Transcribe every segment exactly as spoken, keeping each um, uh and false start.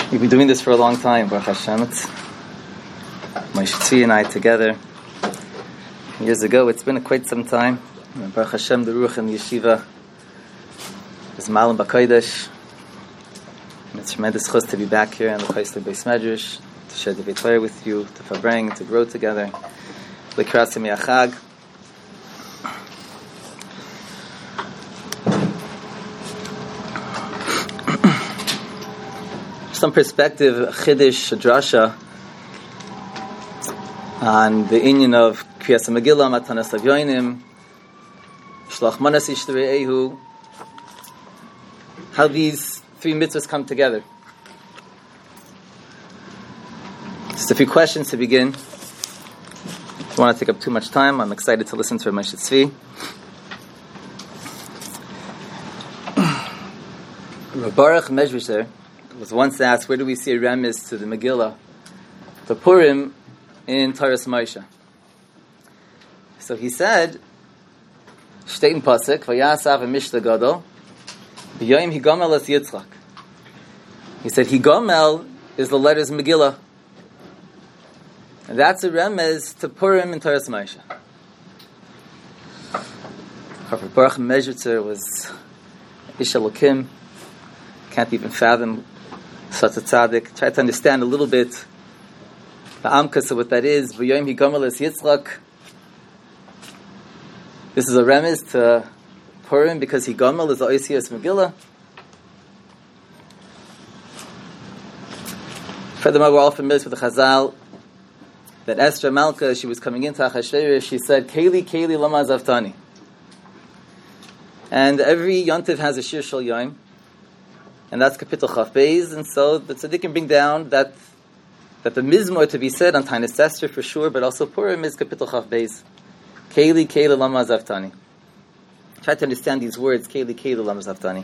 We've been doing this for a long time, Baruch Hashem. It's Moshe Tzvi and I together. Years ago, it's been quite some time. Baruch Hashem, the Ruach and the Yeshiva is Malam B'Kodesh. It's tremendous chus to be back here in the Kaisler Beis Medrash, to share the Torah with you, to Fabring, to grow together. L'Kras Yemei HaChag. Some perspective, Chiddush, Drasha, on the inyan of Kriyas Megillah, Matanas Levyonim, Shlach Manas Ishtare'ehu, how these three mitzvahs come together. Just a few questions to begin. I don't want to take up too much time. I'm excited to listen to Moshe Tzvi. Rav Baruch Mezritcher was once asked, where do we see a remiss to the Megillah, to Purim, in Taras Moshe? So he said, Shtein Pasuk, Vayasav Mishta Gadol, B'yoyim Higomel es Yitzchak. He said, Higomel is the letters Megillah. And that's a remiss to Purim in Taras Moshe. Rav Baruch Mezritcher was Ish Elokim, can't even fathom such a tzaddik. Try to understand a little bit the amkas of what that is. V'yoyim higomel es Yitzchak. This is a remiss to Purim because higomel is the Oisias Megillah. Furthermore, we're all familiar with the Chazal that Esther Malka, she was coming into Achashverosh, she said, Keli, Keli, lama zaftani. And every yontiv has a shir shel yom. And that's Kapitel Chaf Beis, and so the tzaddikim bring down that that the mizmor to be said on Tainis Esther for sure, but also Purim is Kapitel Chaf Beis. Keli, Keli, lama zaftani. Try to understand these words, Keli, Keli, lama zaftani.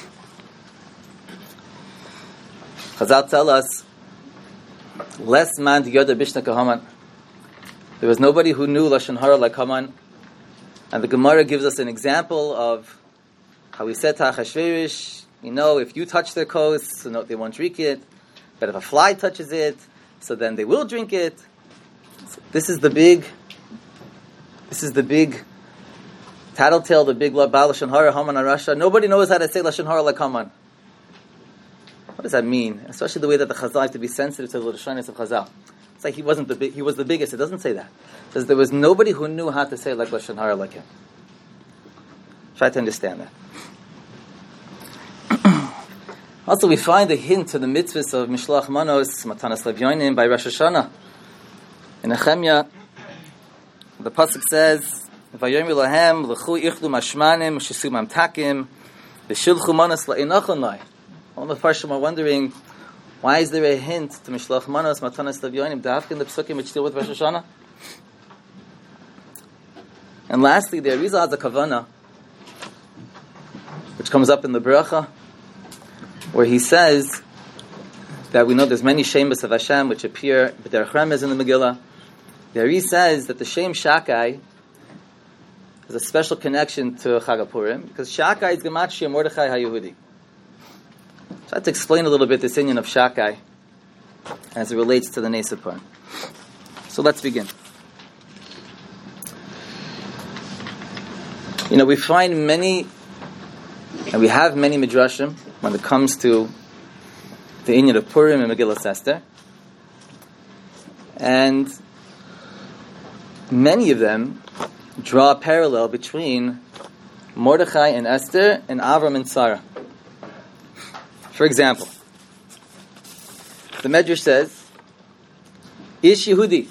Chazal tell us, less man yoda bishna kahaman. There was nobody who knew Lashon Hara like Haman. And the Gemara gives us an example of how he said to Achashverosh, you know, if you touch their coast, so no, they won't drink it. But if a fly touches it, so then they will drink it. So this is the big, this is the big tattletale, the big Baal Lashon Hara, Haman Arasha. Nobody knows how to say Lashon Hara like Haman. What does that mean? Especially the way that the Chazal have to be sensitive to the Lashonos of Chazal. It's like he wasn't the big, he was the biggest. It doesn't say that. It says there was nobody who knew how to say like Lashon Hara like him. Try to understand that. Also, we find a hint to the mitzvahs of Mishloach Manos, Matanas Levyonim, by Rosh Hashanah. In Nehemiah, the pasuk says, "Vayomer lahem l'chu ichlu mashmanim shesu mamtakim v'shilchu manos la'inachon lai." All the Parshim are wondering, why is there a hint to Mishloach Manos, Matanas Levyonim, dafka in the psukim which deal with Rosh Hashanah? And lastly, the Arizal has a kavanah, which comes up in the bracha, where he says that we know there's many shemus of Hashem which appear, but there are chemes in the Megillah. There he says that the Shem Shakai has a special connection to Chag HaPurim, because Shakai is Gematria Mordechai HaYehudi. So I have to explain a little bit this inyan of Shakai as it relates to the Nes Purim. So let's begin. You know, we find many, and we have many midrashim when it comes to the inyan of Purim and Megillah Esther. And many of them draw a parallel between Mordechai and Esther and Avram and Sarah. For example, the Medrash says, Ish Yehudi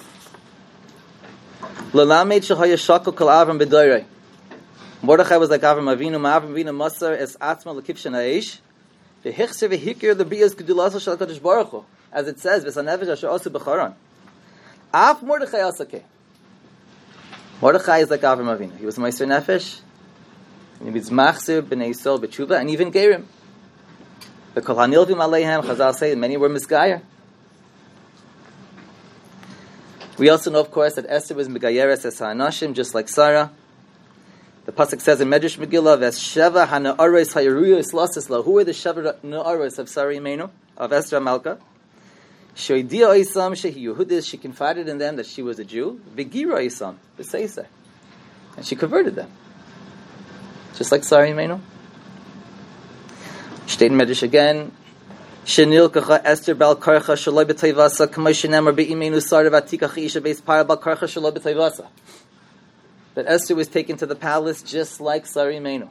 L'lamed shechaya shakol kol Avram b'doirei. Mordechai was like Avram Avinu, Avram Avinu Masar es atzma l'kivshan ha'esh. As it says, "V'sanefesh asher asu b'charan." Af Mordechai asake. Mordechai is like Avram Avinu. He was Meiser Nefesh, and he was Machzir b'nei Yisrael b'tshuva, and even Gerim. The Kol Hanilvim Aleihem, Chazal say, many were Misgayer. We also know, of course, that Esther was Megayeres es ha'anashim, just like Sarah. The pasuk says in Medrash Megillah, "Ves sheva hana'aros hayaruyos lasisla." Who are the sheva na'aros of Sarah Imenu? of Esther Malka. She confided in them that she was a Jew. Vigira Isam, the and she converted them. Just like Sari Imenu. State in Medrash again. Shenil kacha Esther bal karcha shaloi b'tayvasa k'may shenemar be'imenu sar v'atikach isha beis para bal karcha shaloi b'tayvasa. That Esther was taken to the palace just like Sari Imenu.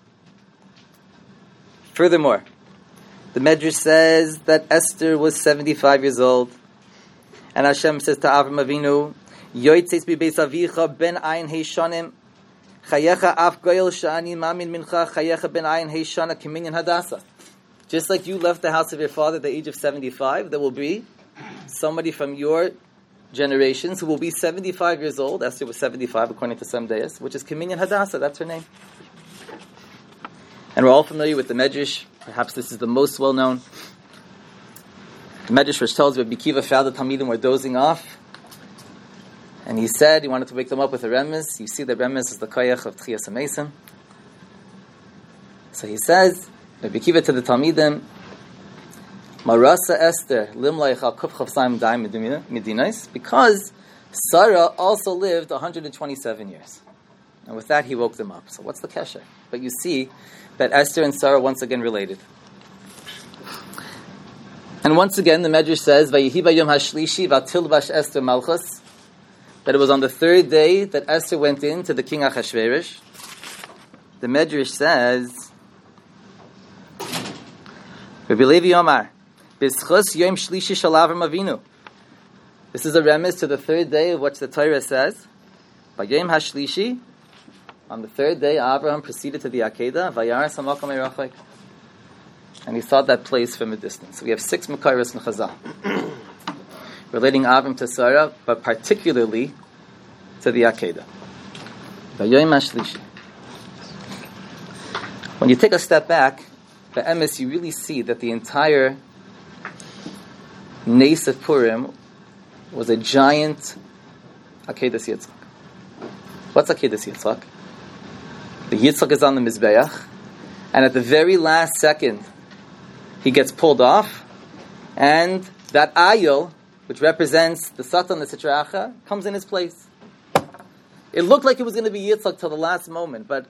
Furthermore, the Medrash says that Esther was seventy-five years old, and Hashem says to Avram Avinu, "Yoitzeis b'beis avicha ben ayin heishanim, chayecha af goyel shani mamin mincha chayecha ben ayin heishana kiminyan hadasa." Just like you left the house of your father at the age of seventy-five, there will be somebody from your generations who will be seventy-five years old. Esther was seventy-five according to some days, which is kiminyan hadasa. That's her name. And we're all familiar with the Medrash. Perhaps this is the most well-known. The Medrash which tells Rabbi Kiva found the Talmidim were dozing off. And he said he wanted to wake them up with a remez. You see the remez is the koyach of Tchiyas HaMesim. So he says, Rabbi Kiva to the Talmidim, Marasa Esther, limlaich al kuf chavsayim daim medinais, because Sarah also lived one hundred twenty-seven years. And with that, he woke them up. So what's the kesher? But you see that Esther and Sarah once again related. And once again, the Medrash says, "Vayihi bayom hashlishi vatilbash Esther malchus," that it was on the third day that Esther went in to the king Achashverosh. The Medrash says, "Rabbi Levi Omar, b'schus yom shlishi shel Avram Avinu." This is a remez to the third day of what the Torah says. Bayom hashlishi. On the third day, Abraham proceeded to the Akedah, Vayaras HaMakom Eirachek, and he saw that place from a distance. So we have six Mekayros in Chazal, relating Abraham to Sarah, but particularly to the Akedah. Vayoyim HaShlishi. When you take a step back, the emes, you really see that the entire Nes of Purim was a giant Akedas Yitzchak. What's Akedas Yitzchak? The Yitzchak is on the Mizbeach, and at the very last second, he gets pulled off, and that Ayil, which represents the Satan, the Sitra Achra, comes in his place. It looked like it was going to be Yitzchak till the last moment, but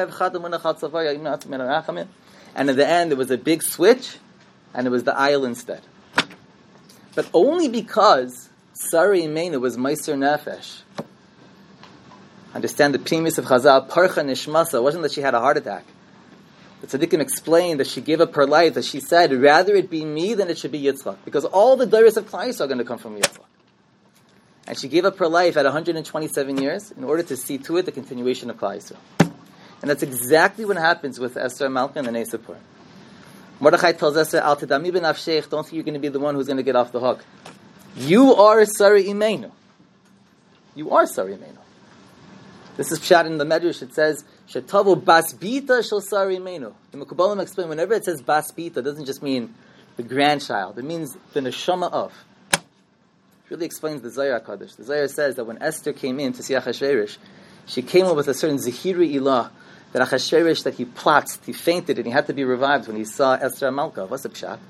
and in the end, there was a big switch, and it was the Ayil instead. But only because Sari Imenu was Meiser Nefesh. Understand the premise of Chazal, Parcha Nishmasa. It wasn't that she had a heart attack. The Tzaddikim explained that she gave up her life, that she said, rather it be me than it should be Yitzchak. Because all the Dairis of Klal Yisrael are going to come from Yitzchak. And she gave up her life at one hundred twenty-seven years in order to see to it the continuation of Klal Yisrael. And that's exactly what happens with Esther Malka and the Nes of Purim. Mordechai tells Esther, Al Tadami ben Avsheich, don't think you're going to be the one who's going to get off the hook. You are Sari Imenu. You are Sari Imenu. This is Pshat in the Medrash. It says, Shetavu basbita shel Sari Imenu. The Mekubalim explain, whenever it says basbita, it doesn't just mean the grandchild. It means the neshama of. It really explains the Zohar HaKadosh. The Zohar says that when Esther came in to see Achashverosh, she came up with a certain Zehiri Ilah, that Achashverosh, that he plotzed, he fainted, and he had to be revived when he saw Esther Malka. What's the Pshat?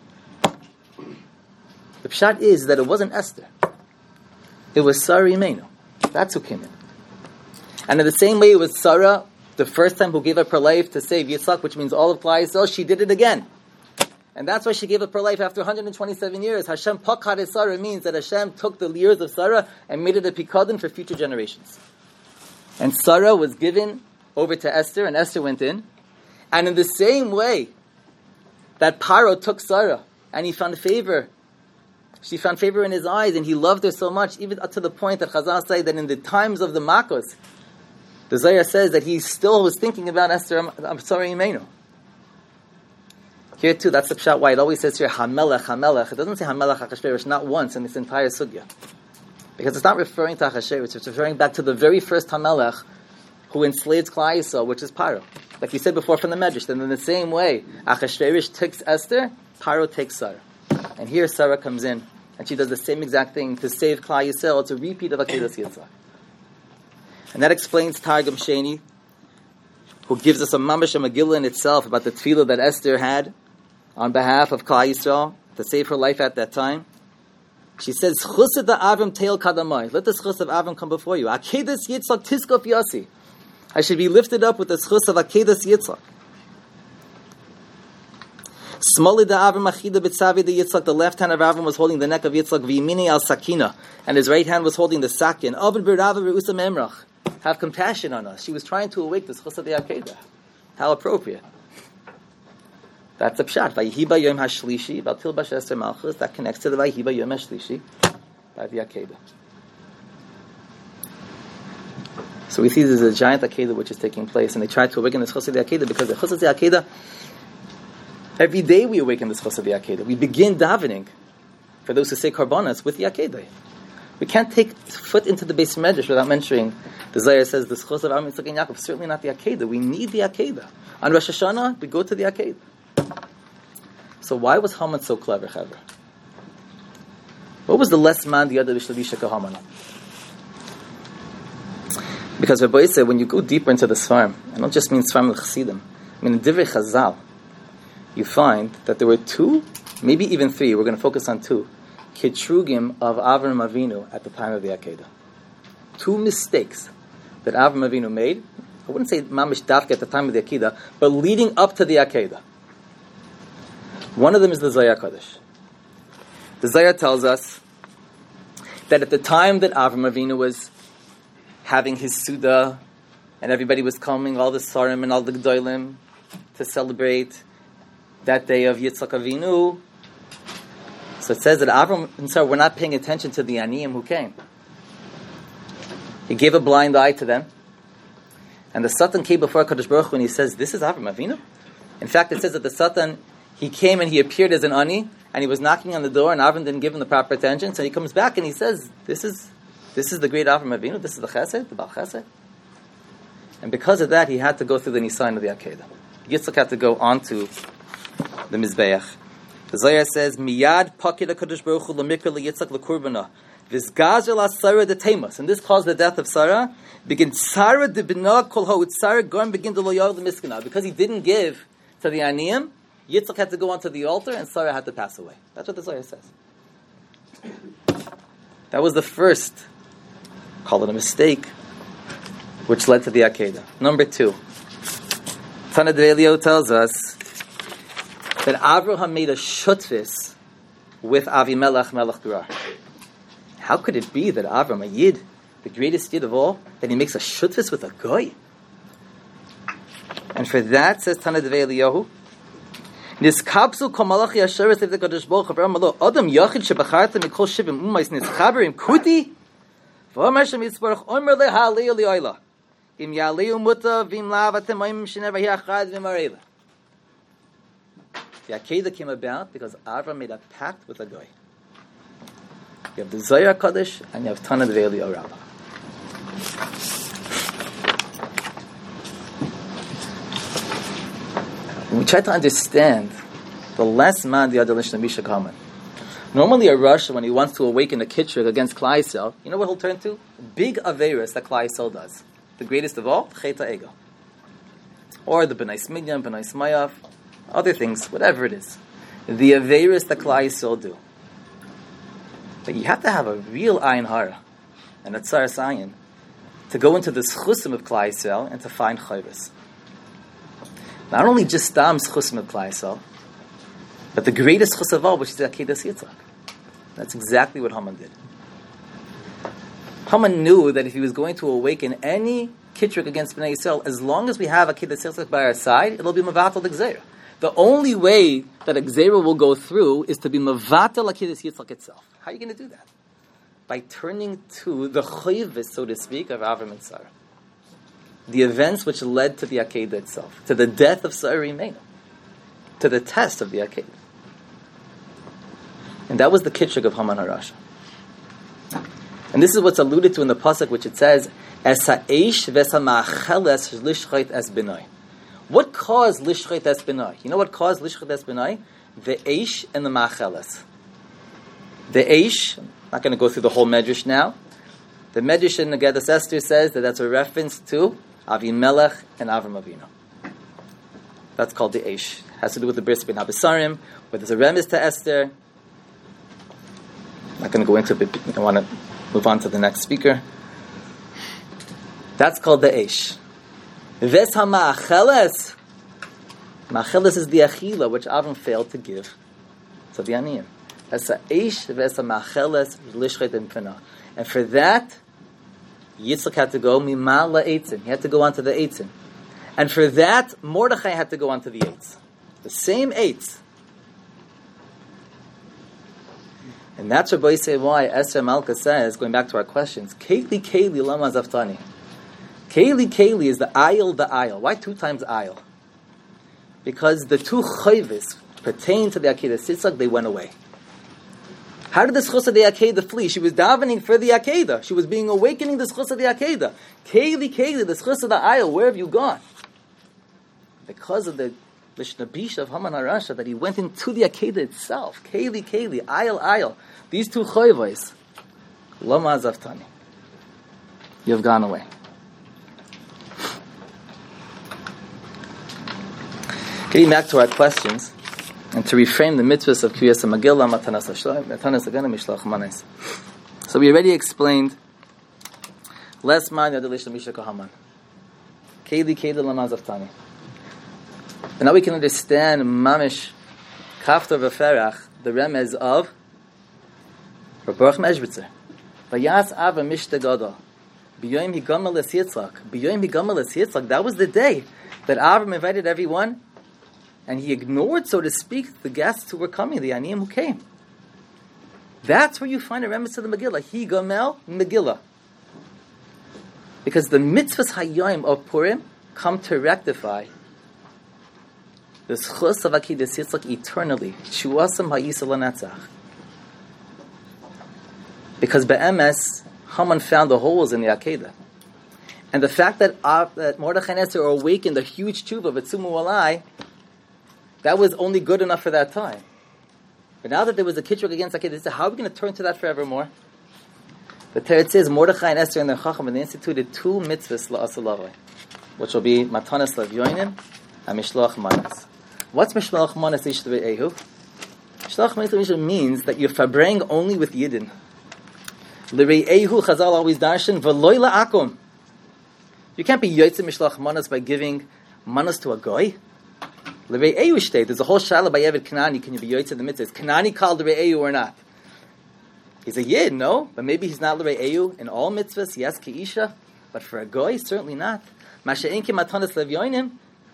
The Pshat is that it wasn't Esther. It was Sari Imenu. That's who came in. And in the same way it was Sarah, the first time who gave up her life to save Yitzchak, which means all of Klal Yisrael, she did it again. And that's why she gave up her life after one hundred twenty-seven years. Hashem Pakad Sarah means that Hashem took the years of Sarah and made it a pikadon for future generations. And Sarah was given over to Esther, and Esther went in. And in the same way that Paro took Sarah, and he found favor, she found favor in his eyes, and he loved her so much, even up to the point that Chazal say that in the times of the Makos, the Zohar says that he still was thinking about Esther, I'm sorry, Imenu. Here too, that's the pshat why it always says here, Hamelech, Hamelech. It doesn't say Hamelech Achashverosh, not once in this entire sugya. Because it's not referring to Achashverosh, it's referring back to the very first Hamelech who enslaved Klal Yisrael, which is Paro. Like we said before from the Medrash, then in the same way, Achashverosh takes Esther, Paro takes Sarah. And here Sarah comes in, and she does the same exact thing to save Klal Yisrael. It's a repeat of Akedas Yitzchak. And that explains Targum Sheni, who gives us a mamash a Megillah in itself about the tefillah that Esther had on behalf of Klal Yisrael. to save her life at that time. She says, "Chusad Avram teil kadamai." Let the chus of Avram come before you. Akedas Yitzchak tiskaf yasi. I should be lifted up with the chus of Akedas Yitzchak. Smali da Avram achida b'tzavi de Yitzchak. The left hand of Avram was holding the neck of Yitzchak. V'yimini al sakina, and his right hand was holding the sakin. Aved b'rava b'usa memrach. Have compassion on us. She was trying to awake this chus of the Akedah. How appropriate. That's a pshat. Vayihiba yom hashlishi, batil b'shester malchus. That connects to the vayihiba yom hashlishi by the Akedah. So we see there's a giant Akedah which is taking place, and they try to awaken this chus of the Akedah because the chus of the Akedah, every day we awaken this chus of the Akedah. We begin davening for those who say karbanas with the Akedah. We can't take foot into the base medrash without mentioning the Zayar says the chus of Avram Yitzchak and Yaakov. Certainly not the Akedah. We need the Akedah. On Rosh Hashanah, we go to the Akedah. So why was Haman so clever, Chavra? What was the less man the other Vishladisha Haman? Because Rabbi said when you go deeper into the Sfarim, I don't just mean Sfarim l'Chassidim, I mean in Divrei Chazal, you find that there were two, maybe even three, we're going to focus on two, Ketrugim of Avram Avinu at the time of the Akedah. Two mistakes that Avram Avinu made, I wouldn't say Mamish Dafka at the time of the Akedah, but leading up to the Akedah. One of them is the Zayar Kodesh. The Zayar tells us that at the time that Avram Avinu was having his Suda, and everybody was coming, all the Sarim and all the Gdolim, to celebrate that day of Yitzchak Avinu. So it says that Avram and Sarah were not paying attention to the Aniyim who came. He gave a blind eye to them. And the Satan came before Kadosh Baruch Hu and he says, this is Avram Avinu? In fact, it says that the Satan, he came and he appeared as an Ani, and he was knocking on the door, and Avram didn't give him the proper attention, so he comes back and he says, this is this is the great Avram Avinu, this is the Chesed, the Baal Chesed. And because of that, he had to go through the Nisayan of the Akedah. Yitzchak had to go onto the Mizbeach. The Zohar says, Miyad pakid HaKadosh Baruch Hu l'mikra l'Yitzchak l'kurbana v'zgazer l'Sarah d'teimas. And this caused the death of Sarah. Begin Sarah d'bina kol ha'ut Sarah garm begin to lo yavad l'miskana. Because he didn't give to the Aniyim, Yitzchak had to go onto the altar and Sarah had to pass away. That's what the Zohar says. That was the first, call it a mistake, which led to the Akedah. Number two, Tana Develio tells us that Avraham made a shutvis with Avimelech Melech Gerar. How could it be that Avram, a Yid, the greatest Yid of all, that he makes a shutvis with a goy? And for that, says Tana Develio, Niskapsu komalachi asheres of the Kadosh Baruch Hu Avram Adam Yachid shebacharta mikol shivim umais nischaberim kuti v'omer shem yitzbarach omer leha le'il le'oila im yaleu muta v'im lav atem oim shenever hiachad v'marela. The Akedah came about because Avram made a pact with a goy. You have the Zohar Kodesh and you have Tana Develio Rabbah. When we try to understand the less man the Adalish Namisha Kaman. Normally a Rush, when he wants to awaken a Kitrig against Klai Yisrael, you know what he'll turn to? Big Averis that Klai Yisrael does. The greatest of all, Cheta Ego. Or the B'nai Smidyan, B'nai Smayav, other things, whatever it is. The Averis that Klai Yisrael do. But you have to have a real Ayin Hara and a Tzar Sayin to go into the Schusim of Klai Yisrael and to find Chayvus. Not only just Stam Schusim of Klai Yisrael, but the greatest Chus of all, which is the Akedas Yitzchak. That's exactly what Haman did. Haman knew that if he was going to awaken any Kitrik against Bnei Yisrael, as long as we have Akedas Yitzchak by our side, it'll be Mavatal Gzeira. The only way that a Gzeira will go through is to be Mavatal Akedas Yitzchak itself. How are you going to do that? By turning to the Chayvis, so to speak, of Avram and Sarah. The events which led to the Akedah itself, to the death of Sarah Imenu, to the test of the Akedah. And that was the Kitrig of Haman HaRasha. And this is what's alluded to in the Pasuk, which it says, Es ha'esh ves ha'ma'acheles lishchait es b'nai. What caused lishchait es b'nai? You know what caused lishchait es b'nai? The eish and the ma'acheles. The eish, I'm not going to go through the whole Medrash now. The Medrash in the Gedas Esther says that that's a reference to Avimelech and Avram Avinu. That's called the eish. It has to do with the bris bin Habesarim, where there's a remiss to Esther, I'm not going to go into it, but I want to move on to the next speaker. That's called the Eish. Ves ha-ma'acheles. Ma'acheles is the achila, which Avram failed to give. So the aniyim. That's the Eish, ves ha-ma'acheles, lishchet and pinah. And for that, Yitzchak had to go mimal la'eitzim. He had to go onto the eitzim. And for that, Mordechai had to go onto the eitz. The same eitz. And that's what Boy say why Esther Malka says, going back to our questions, Keli Keli Lama Zaftani. Keli Keli is the aisle, the aisle. Why two times aisle? Because the two chayvis pertain to the Akedah Sitzak, they went away. How did the schus of the Akedah flee? She was davening for the Akedah. She was being awakening the schus of the Akedah. Keli Keli, the schus of the aisle, where have you gone? Because of the Lishnabish of Haman HaRasha, that he went into the Akedah itself. Keli Keli, aisle, aisle. These two chayvos, Lama Zaftani. You have gone away. Getting back to our questions, and to reframe the mitzvahs of Kriyas HaMegillah, Matanas HaShoim, Matanas HaGana, Mishlach Manes. So we already explained, less man yadelish l'misha kahaman. Keli Keli Lama Zaftani. And now we can understand Mamish Kaftor V'Ferach, the remez of Baruch Meshbitzer. Vayas Ava Mishta Gadol. B'yoyim Higamel Es Yitzchak. B'yoyim Higamel Es Yitzchak. That was the day that Avram invited everyone, and he ignored, so to speak, the guests who were coming, the Aniyim who came. That's where you find a remez to the Megillah. Higamel Megillah. Because the mitzvahs Hayyim of Purim come to rectify the schus of Akedah Sitzak eternally. Shuasam ha'yisa l'netzach. Because be'emes, Haman found the holes in the Akedah. And the fact that, uh, that Mordechai and Esther awakened a huge tshuva, V'tzumu alai, that was only good enough for that time. But now that there was a kitruk against Akedah, they said, how are we going to turn to that forevermore? The Teretz says, Mordechai and Esther and their chacham, and they instituted two mitzvahs la'asalavai, which will be Matanas Levyoinim and Mishloach Manas. What's Mishloach Manas Ish Ehu? Mishloach Manas means that you're fabrang only with Yidden. L'rei Ehu, Chazal always darshan, v'loi la'akum. You can't be Yotzei Mishloach Manas by giving Manas to a goy. L'rei Ehu state, there's a whole shala by Yevid Kanani, can you be Yotzei the mitzvah? Is Kanani called L'rei Ehu or not? He's a Yid, no? But maybe he's not L'rei Ehu in all mitzvahs, yes, Keisha, but for a goy, certainly not. Masha'inki Matanas Levyoinim,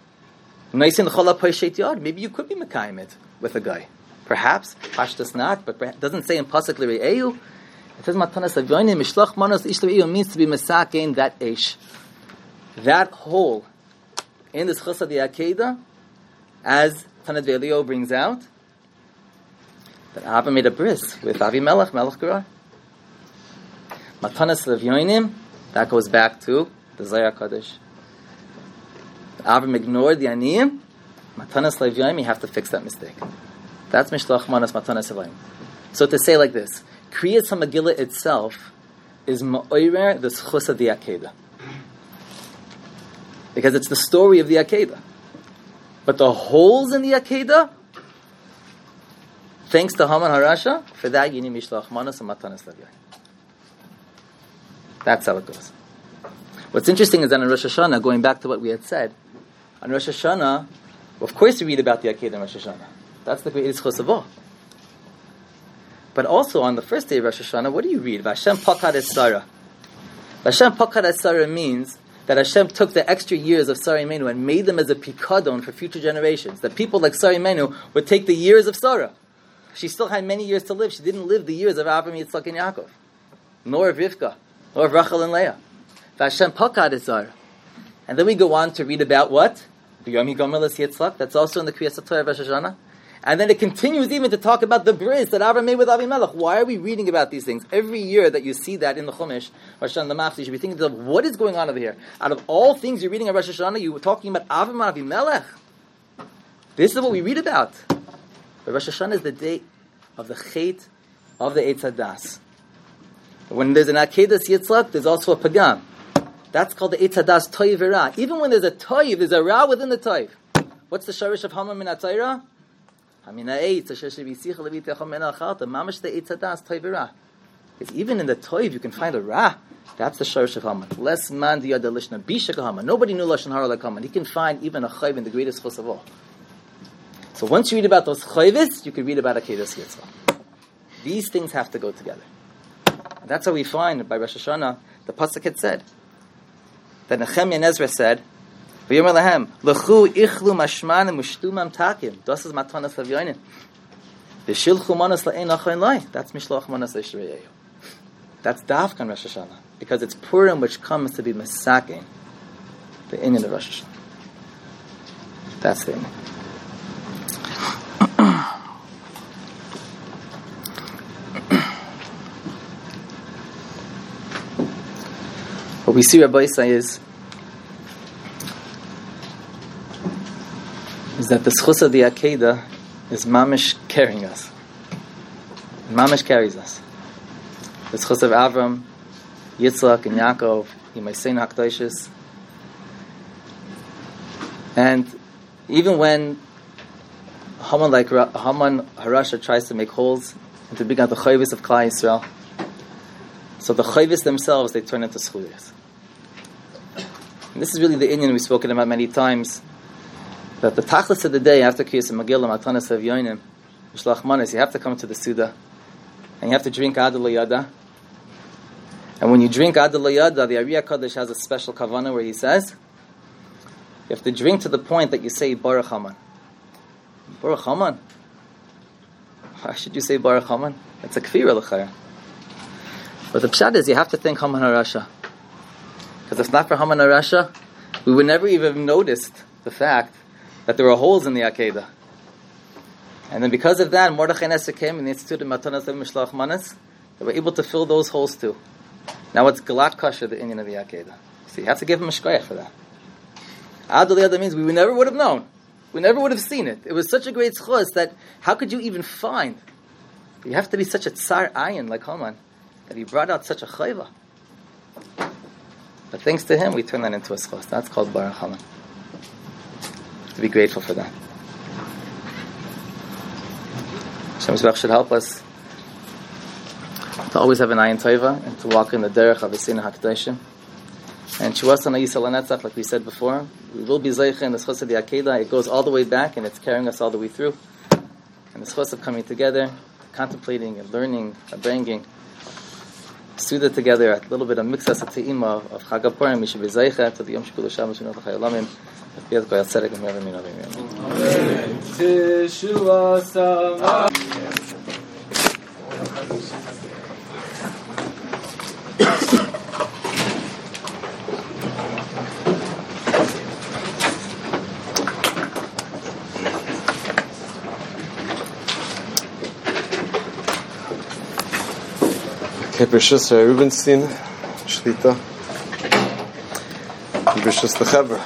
maybe you could be Mekayim it with a guy. Perhaps. Pashtas not, but it doesn't say in Pasuk L'Re'eyu. It says Matanas Avyonim, Mishlach Manos Ish L'Re'eyu means to be Mesakein, that Eish. That hole in the Schus of the Akedah, as Tanad Ve'Elio brings out, that Abba made a bris with Avimelech, Melech Gerar. Matanas L'Avyonim, that goes back to the Zohar Kadosh. Avram ignored the Aniyim, Matanas Levyoim, you have to fix that mistake. That's Mishloach Manas Matanas Levyoim. So to say like this, Kriyas HaMegillah itself is Ma'oirer, the schus of the Akedah. Because it's the story of the Akedah. But the holes in the Akedah, thanks to Haman HaRasha, for that you need Mishloach Manas and Matanas Levyoim. That's how it goes. What's interesting is that in Rosh Hashanah, going back to what we had said, on Rosh Hashanah, well, of course you read about the Akedah in Rosh Hashanah. That's the greatest chus of all. But also on the first day of Rosh Hashanah, what do you read? Vashem Pakad Es Sarah. Vashem Pakad Es Sarah means that Hashem took the extra years of Sarah Imenu and made them as a pikadon for future generations. That people like Sarah Imenu would take the years of Sarah. She still had many years to live. She didn't live the years of Abraham, Yitzchak, and Yaakov. Nor of Rivka. Nor of Rachel and Leah. Vashem Pakad Es Sarah. And then we go on to read about what? B'yom Higomel Es Yitzchak. That's also in the Kriyas HaTorah of Rosh Hashanah. And then it continues even to talk about the bris that Abraham made with Avimelech. Why are we reading about these things? Every year that you see that in the Chumash, Rosh Hashanah, the Machzor, you should be thinking to yourself, what is going on over here? Out of all things you're reading at Rosh Hashanah, you were talking about Avraham and Avimelech. This is what we read about. But Rosh Hashanah is the day of the Chet of the Eitz Hadas. When there's an Akedas Yitzchak, there's also a Pagam. That's called the Eitz Hadas Toiv Ra. Even when there's a Toiv, there's a Ra within the Toiv. What's the Sharish of Haman min HaTorah? Hamina Eitz, Asher Shebisicha Levit Yachom Men Al Chalta, Mamash the Eitz Hadas Toiv Ra. Because even in the Toiv, you can find a Ra. That's the Shorish of Haman. Less man the other Lishna Bishak Haman. Nobody knew Lashon Hara like Haman. He can find even a Chayv in the greatest chus of all. So once you read about those Chayvis, you can read about Akedas Yitzvah. These things have to go together. And that's how we find by Rosh Hashanah, the Pasuk had said, that Nehemiah and Ezra said, V'yomer lahem, L'chu ichlu mashman mushtu mamtakim. Das is matanas l'vyoinin. V'shilchu manas la'ein achayin lai. That's mishloach manas l'ishreyeyu. That's Dafkan Rosh Hashanah. Because it's Purim which comes to be Mesaking, the inyan of Rosh Hashanah. That's the inyan. What we see Rabbi say is, is that the schus of the Akedah is mamish carrying us. Mamish carries us. The schus of Avram, Yitzchak, and Yaakov, Yimaisein HaKadoshis. And even when Haman, like Haman Harasha, tries to make holes and to bring out the chayvis of Klal Yisrael, so the chayvis themselves, they turn into schuyas. And this is really the inyan we've spoken about many times, that the tachlis of the day after Kriyas and Megillah, Matanas of Yoinim, Mishlach Manas, you have to come to the Suda, and you have to drink Ad L'Yada. And when you drink Ad L'Yada, the Ariya Kadosh has a special kavanah where he says, you have to drink to the point that you say Baruch Haman. Baruch Haman? Why should you say Baruch Haman? It's a kfira l'chayah. But the pshat is you have to think Haman HaRasha. Because if not for Haman HaRasha, we would never even have noticed the fact that there were holes in the Akedah. And then because of that, Mordechai and Esther came in the Institute of Matanas Lev Mishlach Manas, they were able to fill those holes too. Now it's Galat Kasha, the inyan of the Akedah. So you have to give him a shkoyach for that. Ad L'Yada means we never would have known. We never would have seen it. It was such a great schos that how could you even find? You have to be such a tsar ayin like Haman that he brought out such a chayva. But thanks to him, we turn that into a schos. That's called Baruch Haman. To be grateful for that. Hashem Yisrael should help us to always have an ayin tova and to walk in the derech of Yisina HaKadoshim. And Shuasana Yisrael Netzach, like we said before, we will be Zeicha in the schos of the Akedah. It goes all the way back and it's carrying us all the way through. And the schos of coming together, contemplating and learning, and bringing Suda together, a little bit of mixas of te'ima of Chag HaPurim, we should be Zeicha to the Yom Shkul Hashem, Shinot HaChayolamim, B'yad Koyat Tzedek, and Me'avim Min Avim. Amen. Teshua Sama. Okay, Bershus Rubenstein, Shlita, Bershus the Chevra.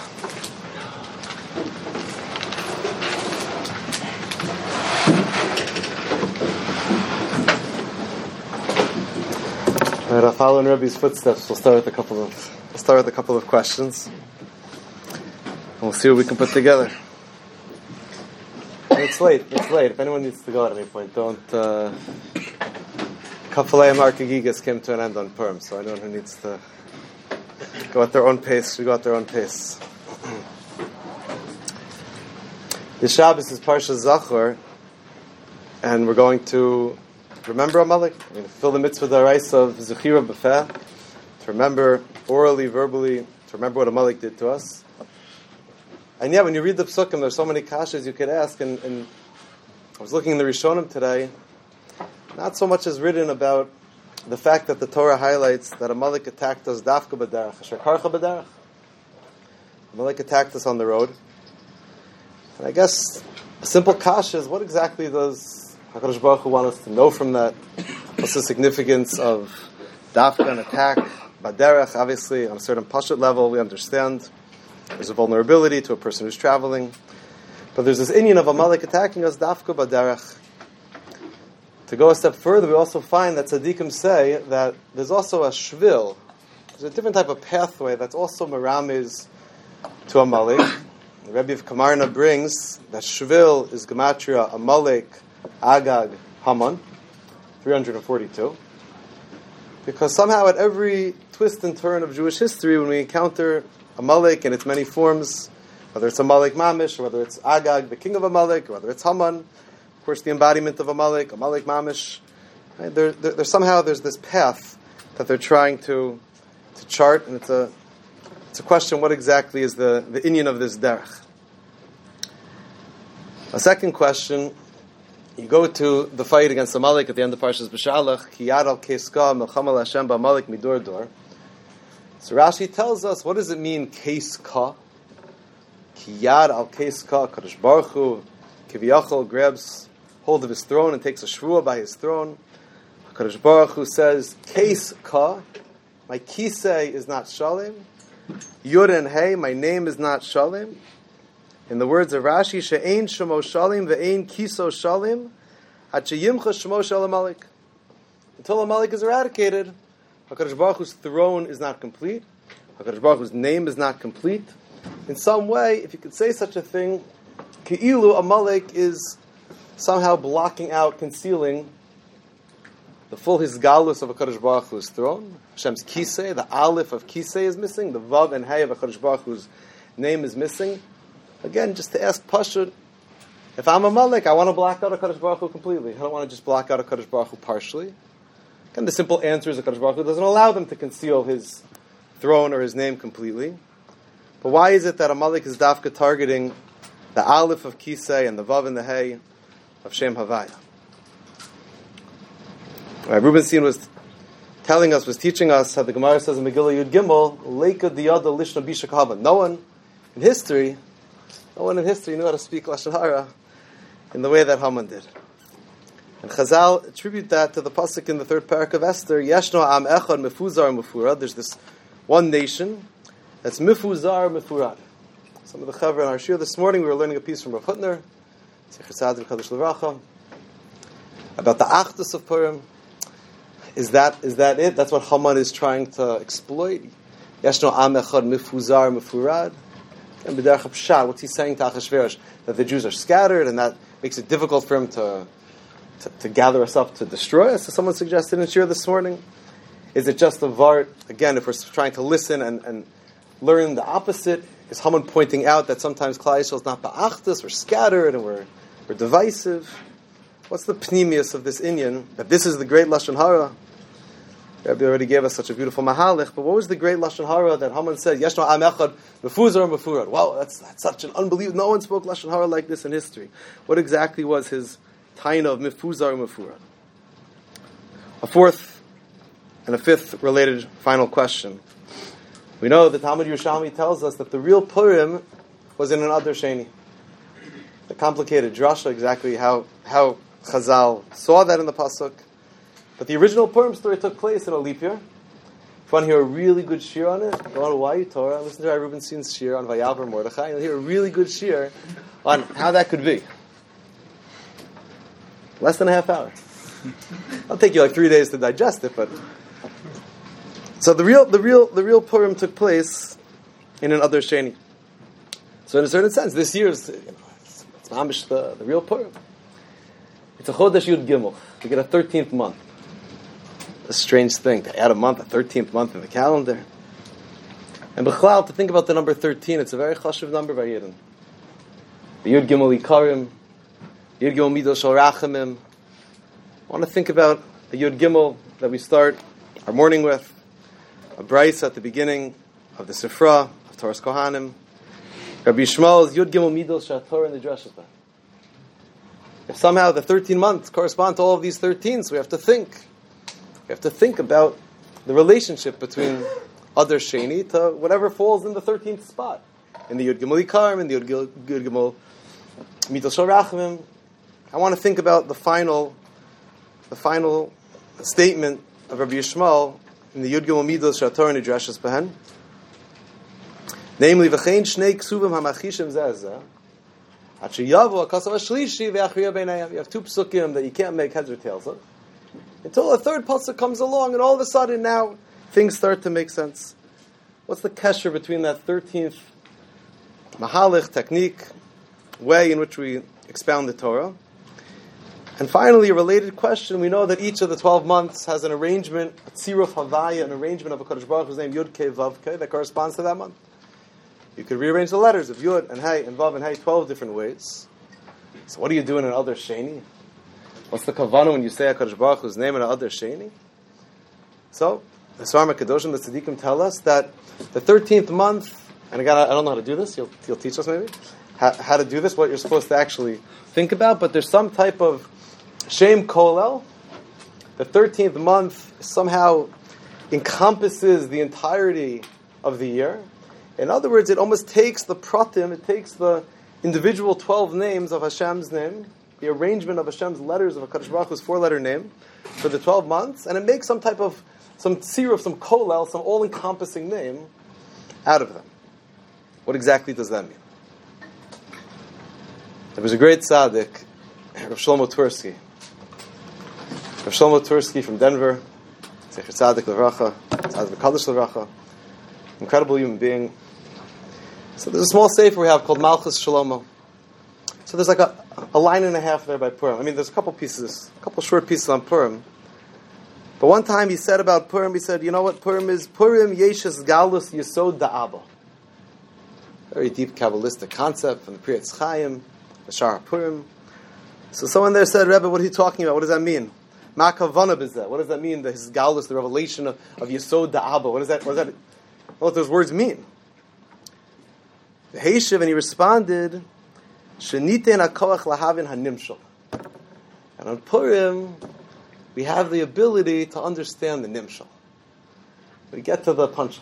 All right, I'll follow in Rebbe's footsteps. We'll start with a couple of we'll start with a couple of questions, and we'll see what we can put together. It's late. It's late. If anyone needs to go at any point, don't. Uh, Kafalei Markagigas came to an end on Purim, so anyone who needs to go at their own pace should go at their own pace. The Shabbos is Parsha Zachor, and we're going to remember Amalek. We're going to fill the mitzvah daraisa of Zechira B'feh, to remember orally, verbally, to remember what Amalek did to us. And yeah, when you read the Psukim, there's so many kashas you could ask, and, and I was looking in the Rishonim today. Not so much is written about the fact that the Torah highlights that Amalek attacked us dafka b'derech, shekarcha b'derech. Amalek attacked us on the road. And I guess a simple kasha is, what exactly does HaKadosh Baruch Hu want us to know from that? What's the significance of dafka, an attack, b'derech? Obviously, on a certain pashut level, we understand there's a vulnerability to a person who's traveling. But there's this inyan of Amalek attacking us dafka b'derech. To go a step further, we also find that tzaddikim say that there's also a shvil. There's a different type of pathway that's also meramiz to Amalek. The Rebbe of Kamarna brings that shvil is gematria Amalek, Agag, Haman, three hundred forty-two. Because somehow at every twist and turn of Jewish history, when we encounter Amalek in its many forms, whether it's Amalek Mamish, or whether it's Agag, the king of Amalek, or whether it's Haman, of course the embodiment of Amalek, Amalek Mamish, right? there, there, there, somehow there's this path that they're trying to to chart, and it's a it's a question, what exactly is the, the inyan of this derech? A second question, you go to the fight against Amalek at the end of Parshas B'Shalach, Ki yad al keska melchama l'Hashem b'Amalek midor dor. So Rashi tells us, what does it mean, keska? Ki yad al keska, Kadosh Baruch Hu, Kiviyachol grabs hold of his throne and takes a shvuah by his throne. Kadosh Baruch Hu says, keska, my kisei is not shalem. Yud and Hey, my name is not shalem. In the words of Rashi, she'ein shemo shalim ve'ein kiso shalim, at sheyimcha shemo shel Amalek. Until Amalek is eradicated, HaKadosh Baruch Hu's throne is not complete. HaKadosh Baruch Hu's name is not complete. In some way, if you could say such a thing, Ke'ilu Amalek is somehow blocking out, concealing the full hisgalus of HaKadosh Baruch Hu's throne. Hashem's kisei, the aleph of kisei is missing, the vav and hay of HaKadosh Baruch Hu's name is missing. Again, just to ask Pashut, if I'm a Malek, I want to block out HaKadosh Baruch Hu completely. I don't want to just block out HaKadosh Baruch Hu partially. Again, the simple answer is HaKadosh Baruch Hu doesn't allow them to conceal his throne or his name completely. But why is it that a Malek is dafka targeting the aleph of Kisei and the vav and the hey of Shem Havaya? Right, Rubenstein was telling us, was teaching us how the Gemara says in Megillah Yud Gimel, Leika diyada lishna bishak haba. No one in history No one in history knew how to speak Lashon Hara in the way that Haman did. And Chazal attribute that to the pasuk in the third parak of Esther, Yeshno am echad mefuzar mefurad. There's this one nation that's mefuzar mefurad. Some of the Chavra in our shir this morning, we were learning a piece from Rav Hutner, about the Achdus of Purim. Is that, is that it? That's what Haman is trying to exploit? Yeshno am echad mefuzar mefurad. And b'derech hapshat, what's he saying to Achashverosh? That the Jews are scattered, and that makes it difficult for him to, to, to gather us up to destroy us, as someone suggested in Shir this morning. Is it just a vart? Again, if we're trying to listen and, and learn the opposite, is Haman pointing out that sometimes Klal Yisrael is not ba'achdus, we're scattered, and we're, we're divisive? What's the pnimius of this inyan? That this is the great Lashon Hara? Rabbi already gave us such a beautiful mahalich, but what was the great Lashon Hara that Haman said, Yeshno am echad mefuzar mefurad? Wow, that's, that's such an unbelievable, no one spoke Lashon Hara like this in history. What exactly was his taina of mefuzar mefurad? A fourth and a fifth related final question. We know that Talmud Yerushalmi tells us that the real Purim was in an Adar Sheni. A complicated drasha, exactly how, how Chazal saw that in the pasuk. But the original Purim story took place in a leap year. If you want to hear a really good shir on it, go on Hawaii Torah, listen to Rubenstein's shir on Vayavar Mordechai, you'll hear a really good shir on how that could be. Less than a half hour. It'll take you like three days to digest it, but so the real, the real, the real Purim took place in an Adar Sheni. So in a certain sense, this year's, you know, it's, it's mamish the, the real Purim. It's a Chodesh Yud Gimel. We get a thirteenth month. A strange thing to add a month, a thirteenth month in the calendar. And B'chlal, to think about the number thirteen, it's a very chashuv number by Yidden. The Yud Gimel Ikarim, Yud Gimel Midos Shal Rachamim. I want to think about the Yud Gimel that we start our morning with, a brayso at the beginning of the Sifra of Torah's Kohanim. Rabbi Yishmael's Yud Gimel Midos Shal Torah Nidreshes. If somehow the thirteen months correspond to all of these thirteen, so we have to think. We have to think about the relationship between Adar Sheni to whatever falls in the thirteenth spot. In the Yud Gimel Ikarim, in the Yud Gimel Midos Shal Rachamim. I want to think about the final the final statement of Rabbi Yishmael in the Yud Gimel Midos Shal Torah Nidreshes Behen. Namely, V'chein Shnei Ksuvim HaMachishim Zeh Zeh. You have two psukim that you can't make heads or tails of. Until a third pasuk comes along, and all of a sudden now things start to make sense. What's the kesher between that thirteenth mahalich, technique, way in which we expound the Torah, And finally, a related question, we know that each of the twelve months has an arrangement, a tziruf havaya, an arrangement of a Kadosh Baruch Hu's name, Yud Kei Vav Kei, that corresponds to that month. You could rearrange the letters of Yud and Hey and Vav and Hey twelve different ways. So what do you do in an Adar Sheni? What's the kavanah when you say a Kadosh Baruch Hu's name in an Adar Sheni? So, the Svarim HaKadoshim, the Tzaddikim tell us that the thirteenth month, and again, I don't know how to do this, you'll, you'll teach us maybe, how, how to do this, what you're supposed to actually think about, but there's some type of Shem Kolel. The thirteenth month somehow encompasses the entirety of the year. In other words, it almost takes the pratim, it takes the individual twelve names of Hashem's name, the arrangement of Hashem's letters of a Kadosh Baruch Hu's four-letter name for the twelve months, and it makes some type of, some tziruf, some kolel, some all-encompassing name out of them. What exactly does that mean? There was a great tzaddik, Rav Shlomo Tursky. Rav Shlomo Tursky from Denver, Zecher Tzaddik Levracha, Tzaddik V'Kadosh Levracha, incredible human being. So there's a small sefer we have called Malchus Shlomo. So there's like a, a line and a half there by Purim. I mean, there's a couple pieces, a couple short pieces on Purim. But one time he said about Purim, he said, you know what Purim is? Purim Yeshes Galus Yesod Da'aba. Very deep Kabbalistic concept from the Pri Etz Chaim, the Shara Purim. So someone there said, Rebbe, what are you talking about? What does that mean? Ma kavana b'zeh. What does that mean? The his Galus, the revelation of, of Yesod Da'aba. What does that, what does that, what those words mean? The Heishiv, and he responded, Shenitein hakoach lahavin hanimshal. And on Purim, we have the ability to understand the nimshal. We get to the punchline.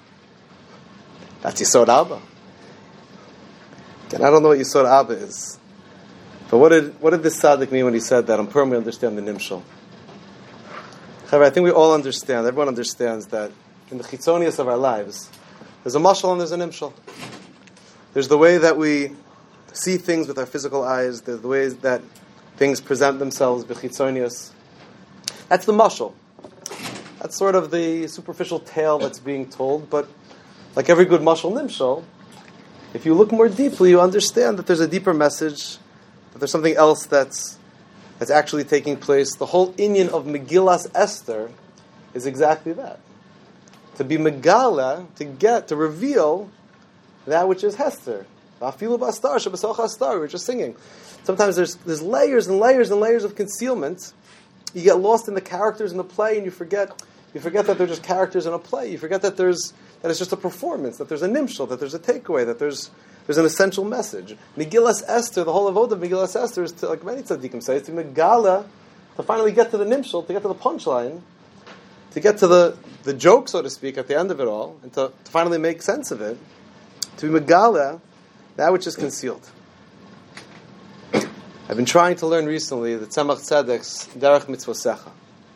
That's Yesod Abba. Again, I don't know what Yesod Abba is. But what did what did this tzaddik mean when he said that? On Purim we understand the nimshal. However, I think we all understand, everyone understands that in the chitzonius of our lives, there's a mashal and there's a nimshal. There's the way that we see things with our physical eyes. There's the ways that things present themselves, b'chitzonius. That's the mashal. That's sort of the superficial tale that's being told. But like every good mashal nimshal, if you look more deeply, you understand that there's a deeper message, that there's something else that's that's actually taking place. The whole inyan of Megillas Esther is exactly that. To be Megala, to get, to reveal that which is Hester. Afilu b'astar, shebesoch astar, we're just singing. Sometimes there's there's layers and layers and layers of concealment. You get lost in the characters in the play, and you forget you forget that they're just characters in a play. You forget that there's that it's just a performance, that there's a nimshal, that there's a takeaway, that there's there's an essential message. Megillas Esther, the whole avodah of Megillas Esther is to, like many tzaddikim say, is to Megala, to finally get to the nimshal, to get to the punchline, to get to the, the joke, so to speak, at the end of it all, and to, to finally make sense of it. To be Megala, that which is concealed. I've been trying to learn recently the Tzemach Tzedek's Derech Mitzvosecha.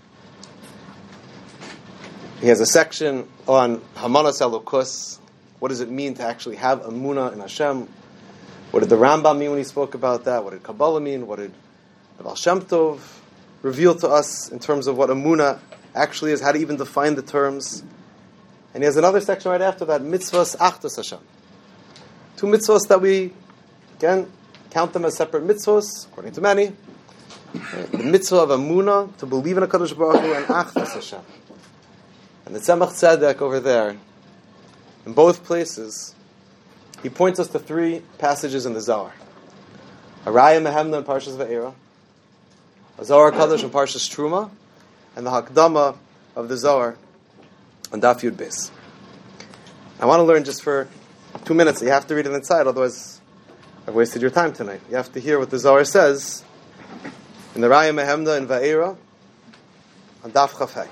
He has a section on Hamanas Elokus. What does it mean to actually have Emunah in Hashem? What did the Rambam mean when he spoke about that? What did Kabbalah mean? What did the Baal Shem Tov reveal to us in terms of what Emunah actually is? How to even define the terms? And he has another section right after that, Mitzvahs Achdas Hashem. Two mitzvahs that we, again, count them as separate mitzvahs, according to many. The mitzvah of Emunah, to believe in a Kadosh Baruch Hu, and Achdas Hashem. And the Tzemach Tzedek over there, in both places, he points us to three passages in the Zohar. Araya Mehemna in Parshas Va'era, a Zohar Kadosh in Parshas Truma, and the Hakdama of the Zohar on Daf Yud Beis. I want to learn just for two minutes. You have to read it inside, otherwise I've wasted your time tonight. You have to hear what the Zohar says in the Raya Mehemna in Va'era on Daf Chafei.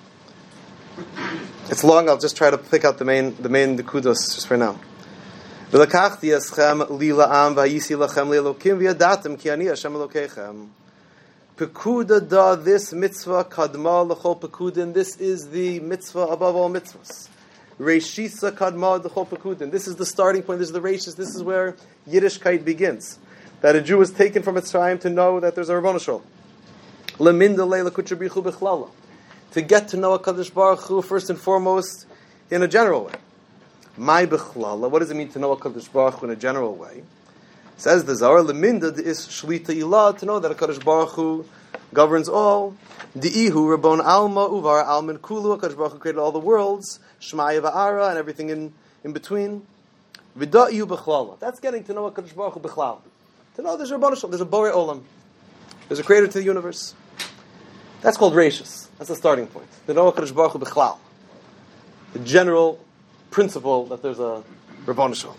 It's long. I'll just try to pick out the main, the main dekudos just for now. V'lakachti eschem li la'am v'yisi lachem li'elokim v'yadatem ki ani Hashem Elokechem. Pekuda da, this mitzvah kadma l'chol pekudin. This is the mitzvah above all mitzvahs. Reishisa kadma l'chol pekudin. This is the starting point. This is the reishis. This is where Yiddishkeit begins. That a Jew is taken from Mitzrayim to know that there's a Ravona Shol. Leminda leila kutrabichu b'chlala. To get to know a Kadosh Baruch Hu first and foremost in a general way. My b'chlala. What does it mean to know a Kadosh Baruch Hu in a general way? Says the Zohar, Leminda is Shlita Ilah, to know that HaKadosh Baruch Hu governs all. Di'ihu Rabbon Alma Uvar Alman Kulu, HaKadosh Baruch Hu created all the worlds, Shmaya Va'ara, and everything in, in between. V'da'iyu B'chlala. That's getting to know HaKadosh Baruch Hu B'chlal. To know there's a Rabbon Shalom, there's a Borei Olam. There's a creator to the universe. That's called Rashis. That's the starting point. To know HaKadosh Baruch Hu B'chlal. The general principle that there's a Rabbon Shalom.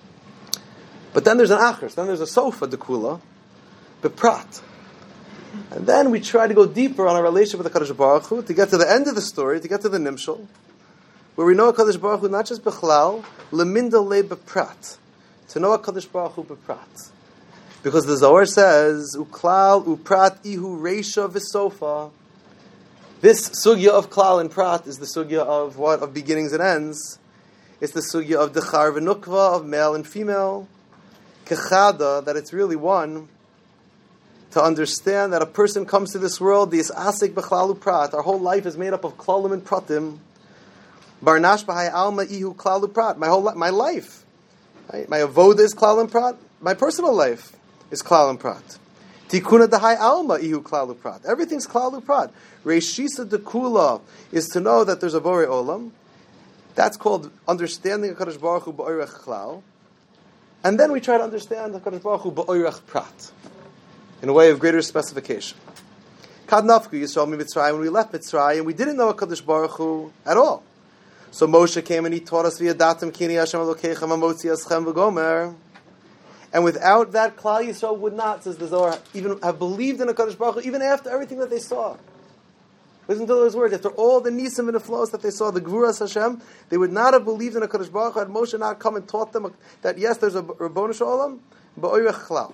But then there's an achers, then there's a sofa dekula, beprat. And then we try to go deeper on our relationship with the Kadosh Baruch Hu to get to the end of the story, to get to the nimshal, where we know a Kadosh Baruch Hu not just bechlal, leminda le beprat, to know a Kadosh Baruch Hu beprat. Because the Zohar says, uklal uprat ihu reisha v'sofa. This sugya of klal and prat is the sugya of what? Of beginnings and ends. It's the sugya of dechar v'nukva, of male and female. Kechada, that it's really one, to understand that a person comes to this world, the asik b'chlalu prat, our whole life is made up of klalim and pratim. Barnash b'hai alma ihu klalu prat, my whole li- my life, right? My avoda is klalim prat, my personal life is klalim prat. Tikuna d'hai alma ihu klalu prat, everything's klalu prat. Reishisa dekula is to know that there's a borei olam. That's called understanding HaKadosh Baruch Hu ba'orech klal. And then we try to understand HaKadosh Baruch Hu ba'orech prat, in a way of greater specification. Kad nafku Yisrael mi Mitzrayim, when we left Mitzrayim, we didn't know HaKadosh Baruch Hu at all. So Moshe came and he taught us via datam kini Hashem Elokeichem amotzi aschem v'gomer. And without that, Klal Yisrael would not, says the Zohar, even have believed in HaKadosh Baruch Hu, even after everything that they saw. Listen to those words. After all the nisim and the flows that they saw, the Gevuras Hashem, they would not have believed in HaKadosh Baruch Hu had Moshe not come and taught them that yes, there's a Rabbonu Shalom, ba'orech klal.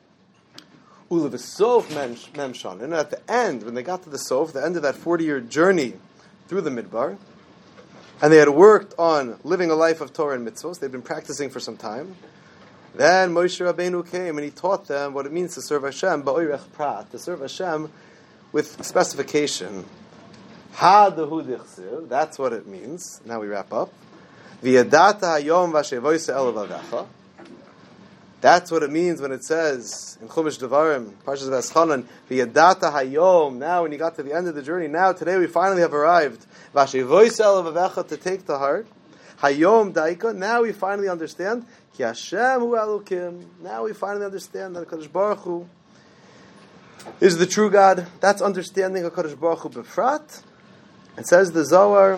Ula v'sof memshan. And at the end, when they got to the sof, the end of that forty-year journey through the Midbar, and they had worked on living a life of Torah and mitzvos, they'd been practicing for some time, then Moshe Rabbeinu came and he taught them what it means to serve Hashem, ba'orech prat, to serve Hashem with specification. Ha-dahu dichsiv, that's what it means. Now we wrap up. V'yadata hayom v'ashevoyse elavavecha. That's what it means when it says in Chumash Devarim, Parshas V'eschanan, V'yadata hayom. Now when you got to the end of the journey, now today we finally have arrived. V'ashevoyse elavavecha, to take to heart. Hayom daika, now we finally understand. Ki Hashem hu Elokim. Now we finally understand that HaKadosh Baruch Hu is the true God. That's understanding HaKadosh Baruch Hu befrat. It says the Zohar,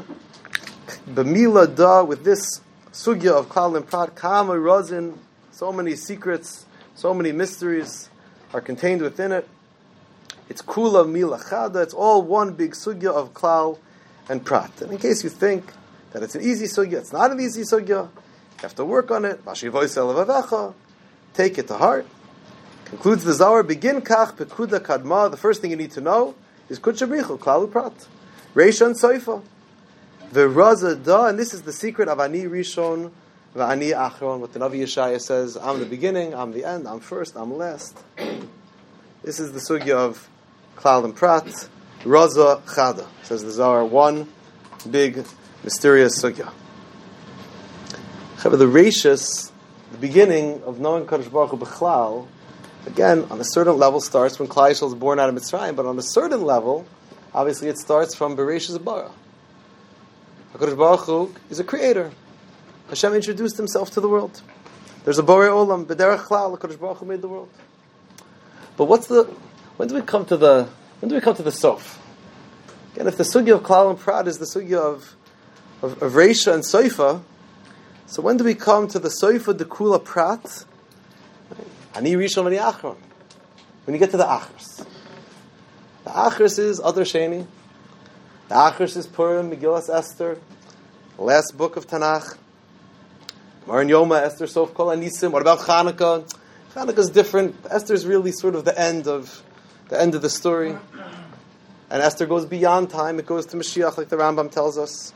b'mila da, with this sugya of klal and prat, kama rozin, so many secrets, so many mysteries are contained within it. It's kula mila chada. It's all one big sugya of klal and prat. And in case you think that it's an easy sugya, it's not an easy sugya. You have to work on it. Vashivoyse elavavecha. Take it to heart. Concludes the Zohar, begin kach pekuda kadma. The first thing you need to know is kudshabrichu klal prat, reisha and soifa, v'raza da, and this is the secret of ani rishon v'ani achron. What the Navi Yeshaya says: I'm the beginning, I'm the end, I'm first, I'm last. This is the sugya of klal and prat, raza chada. Says the Zohar, one big mysterious sugya. However, the reishas, the beginning of knowing Kadosh Baruch Hu b'chlal, again, on a certain level, starts when Klal Yisrael is born out of Mitzrayim, but on a certain level, obviously it starts from Bereshis Bara. HaKadosh Baruch Hu is a creator. Hashem introduced himself to the world. There's a Borei Olam, B'derech Klal, HaKadosh Baruch Hu made the world. But what's the, when do we come to the, when do we come to the Sof? Again, if the sugya of Klal and Prat is the sugya of, of, of Reisha and Soifa, so when do we come to the Soifa Dekula Prat? Ani Rishon Ani Achron. When you get to the Achros. The Achros is Adar Sheni. The Achros is Purim, Megillas Esther, the last book of Tanakh. Maran Yoma, Esther, Sof Kol Anisim. What about Chanukah? Chanukah is different. Esther is really sort of the end of the end of the story. And Esther goes beyond time. It goes to Mashiach, like the Rambam tells us.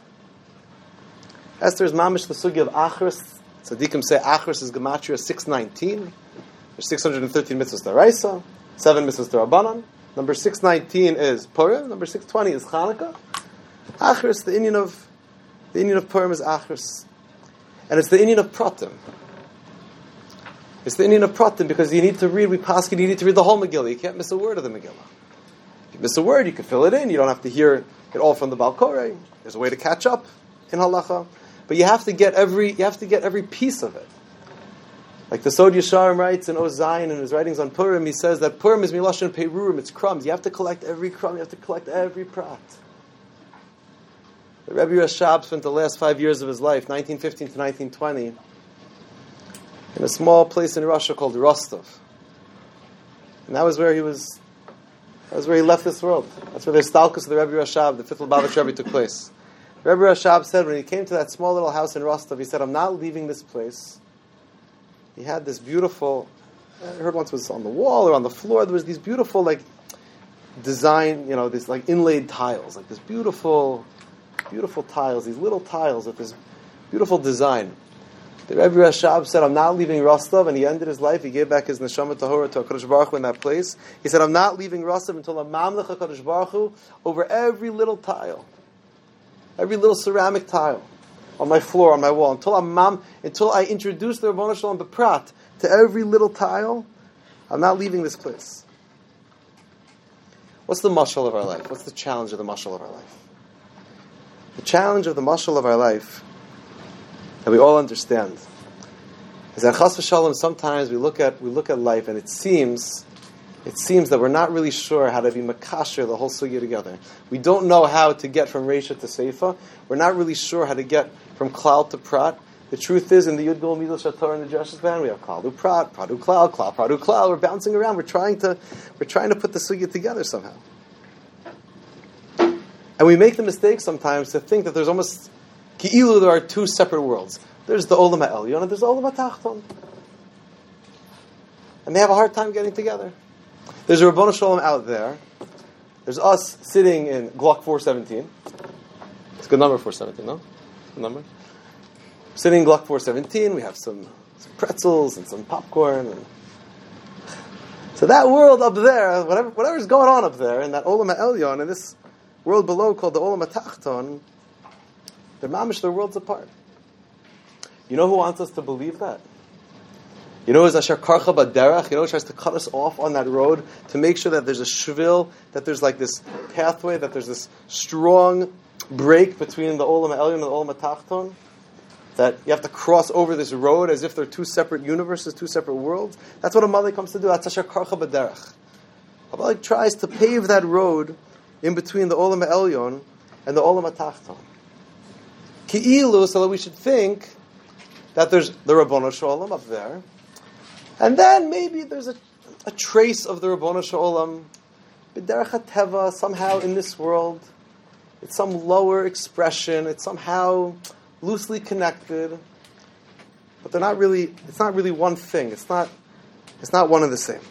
Esther is mamish the sugya of Achros. Tzaddikim say Achros is Gematria six nineteen. There's six hundred thirteen mitzvahs d'oraisa, seven mitzvahs d'Rabbanan. Number six nineteen is Purim. Number six twenty is Chanukah. Achros, the Indian of the Indian of Purim is Achros, and it's the Indian of Pratim. It's the Indian of Pratim, because you need to read, we pass, you need to read the whole Megillah. You can't miss a word of the Megillah. If you miss a word, you can fill it in. You don't have to hear it all from the Baal Koreh. There's a way to catch up in halacha. But you have to get every, you have to get every piece of it. Like the Sod Yesharim writes in Oz Zayin in his writings on Purim, he says that Purim is Milashon Peirurim, it's crumbs. You have to collect every crumb, you have to collect every prat. The Rebbe Rashab spent the last five years of his life, nineteen fifteen to nineteen twenty, in a small place in Russia called Rostov. And that was where he was, that was where he left this world. That's where the Stalkus of the Rebbe Rashab, the fifth Lubavitch Rebbe, took place. The Rebbe Rashab said when he came to that small little house in Rostov, he said, I'm not leaving this place. He had this beautiful, I heard once it was on the wall or on the floor, there was these beautiful, like, design, you know, these, like, inlaid tiles, like this beautiful, beautiful tiles, these little tiles with this beautiful design. The Rebbe Rashab said, I'm not leaving Rostov, and he ended his life, he gave back his neshama tahora to HaKadosh Baruch Hu in that place. He said, I'm not leaving Rostov until I'm mamlech HaKadosh Baruch Hu over every little tile, every little ceramic tile on my floor, on my wall, until I'm mam, until I introduce the Rabbanu Shalom B'Prat to every little tile. I'm not leaving this place. What's the mashal of our life? What's the challenge of the mashal of our life? The challenge of the mashal of our life that we all understand is that chas v'shalom, sometimes we look at we look at life and it seems it seems that we're not really sure how to be makasher the whole sugya together. We don't know how to get from Reisha to Seifa. We're not really sure how to get from Klal to Prat. The truth is, in the Yud Gimel Midos Shator and the Jeshus Band, we have Klal to Prat, Prat to Klal, Klal, Prat to Klal. We're bouncing around. We're trying to we're trying to put the sugya together somehow. And we make the mistake sometimes to think that there's almost ki'ilu, there are two separate worlds. There's the Olam HaElyon and there's the Olam HaTachton. And they have a hard time getting together. There's a Rabbanu Shalom out there. There's us sitting in Glock four seventeen. It's a good number, four seventeen, no? Good number. Sitting in Glock four seventeen, we have some, some pretzels and some popcorn. And so that world up there, whatever whatever's going on up there, in that Olam HaElyon, in this world below called the Olam HaTachton, they're mamish, they're worlds apart. You know who wants us to believe that? You know, is Asher Karcha Baderach, you know, tries to cut us off on that road to make sure that there's a shvil, that there's like this pathway, that there's this strong break between the Olam HaElyon and the Olam HaTachton, that you have to cross over this road as if they're two separate universes, two separate worlds. That's what a Malik comes to do. That's Asher Karcha Baderach. A Malik tries to pave that road in between the Olam HaElyon and the Olam HaTachton. Ki'ilu, so that we should think that there's the Rabbanu Shalom up there, and then maybe there's a, a trace of the Rabbanu Shalom, b'derech hateva, somehow in this world. It's some lower expression. It's somehow loosely connected, but they're not really. It's not really one thing. It's not. It's not one and the same.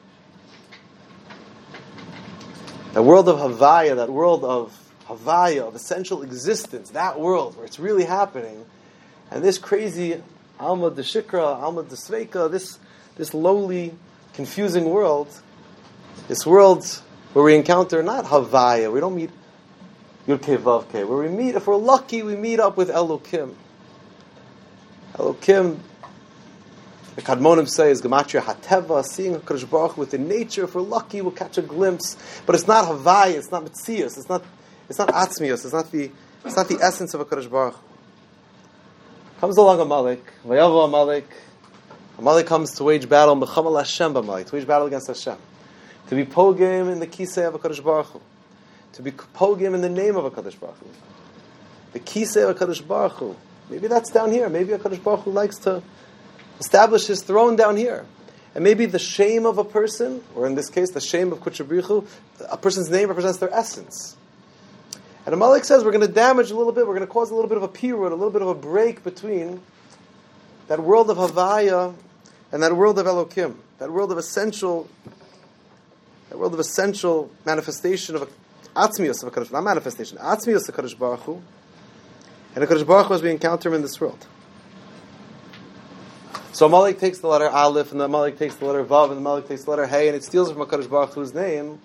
The world of Havaya, that world of Havaya, of essential existence, that world where it's really happening, and this crazy Alma de Shikra, Alma de Sveika, this this lowly, confusing world, this world where we encounter not Havaya, we don't meet Yud-Kei Vav-Kei, where we meet, if we're lucky, we meet up with Elokim. Elokim, the Kadmonim say, is Gematria Hateva, seeing HaKadosh Baruch Hu within nature. If we're lucky, we'll catch a glimpse. But it's not Havaya, it's not Metzius, it's not it's not Atzmius, it's not the it's not the essence of HaKadosh Baruch Hu. Comes along a Malik, Vayavo a Malik. A Malik comes to wage battle, Mechamal Hashem b'Malik, to wage battle against Hashem. To be pogim in the kisei of HaKadosh Baruch Hu. To be pogim in the name of HaKadosh Baruch Hu. The kisei of HaKadosh Baruch Hu. Maybe that's down here. Maybe HaKadosh Baruch Hu likes to establish his throne down here. And maybe the shame of a person, or in this case, the shame of Kodesh Baruch Hu, a person's name represents their essence. And the Malik says we're going to damage a little bit, we're going to cause a little bit of a pirud, a little bit of a break between that world of Havaya and that world of Elokim, that world of essential, that world of essential manifestation of a Atzmius of a Kadosh, not manifestation, Atzmius of Kadosh Baruch Hu, and a Kadosh Baruch Hu as we encounter him in this world. So Malik takes the letter Aleph, and the Malik takes the letter Vav, and the Malik takes the letter Hey, and it steals from a Kadosh Baruch Hu's name.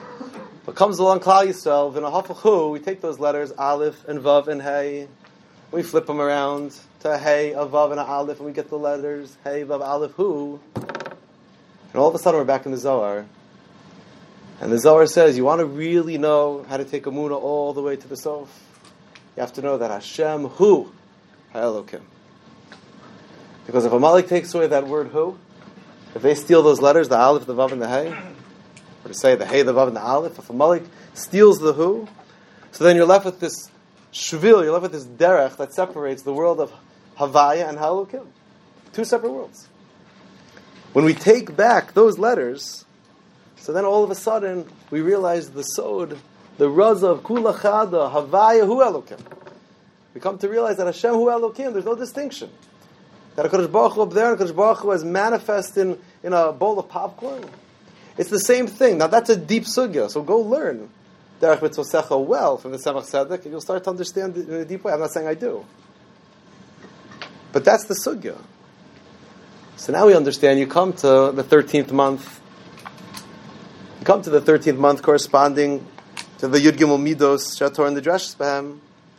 But comes along Klal Yisrael, in a Hafach Hu, we take those letters Aleph and Vav and Hey, We flip them around to Hey, a Vav, and a Aleph, and we get the letters Hey, Vav, Aleph, Hu. And all of a sudden we're back in the Zohar. And the Zohar says, you want to really know how to take a Emunah all the way to the Sof? You have to know that Hashem, Hu, HaElokim. Because if a Malik takes away that word Hu, if they steal those letters, the Aleph, the Vav, and the Hey, or to say the Hey, the Vav, and the Aleph, if a Malik steals the Hu, so then you're left with this shvil, you're left with this derech that separates the world of Havaya and HaElokim. Two separate worlds. When we take back those letters, so then all of a sudden we realize the Sod, the Raza of Kula Chada, Havaya Hu Elokim. We come to realize that Hashem Hu Elokim, there's no distinction. That HaKadosh Baruch Hu up there, HaKadosh Baruch Hu is manifest in, in a bowl of popcorn. It's the same thing. Now that's a deep sugya, so go learn Derech Mitzosecha well from the Tzemach Tzedek, and you'll start to understand it in a deep way. I'm not saying I do. But that's the sugya. So now we understand, you come to the thirteenth month. You come to the thirteenth month corresponding to the Yud Gimel Midos, Shator and the Dresh Behem.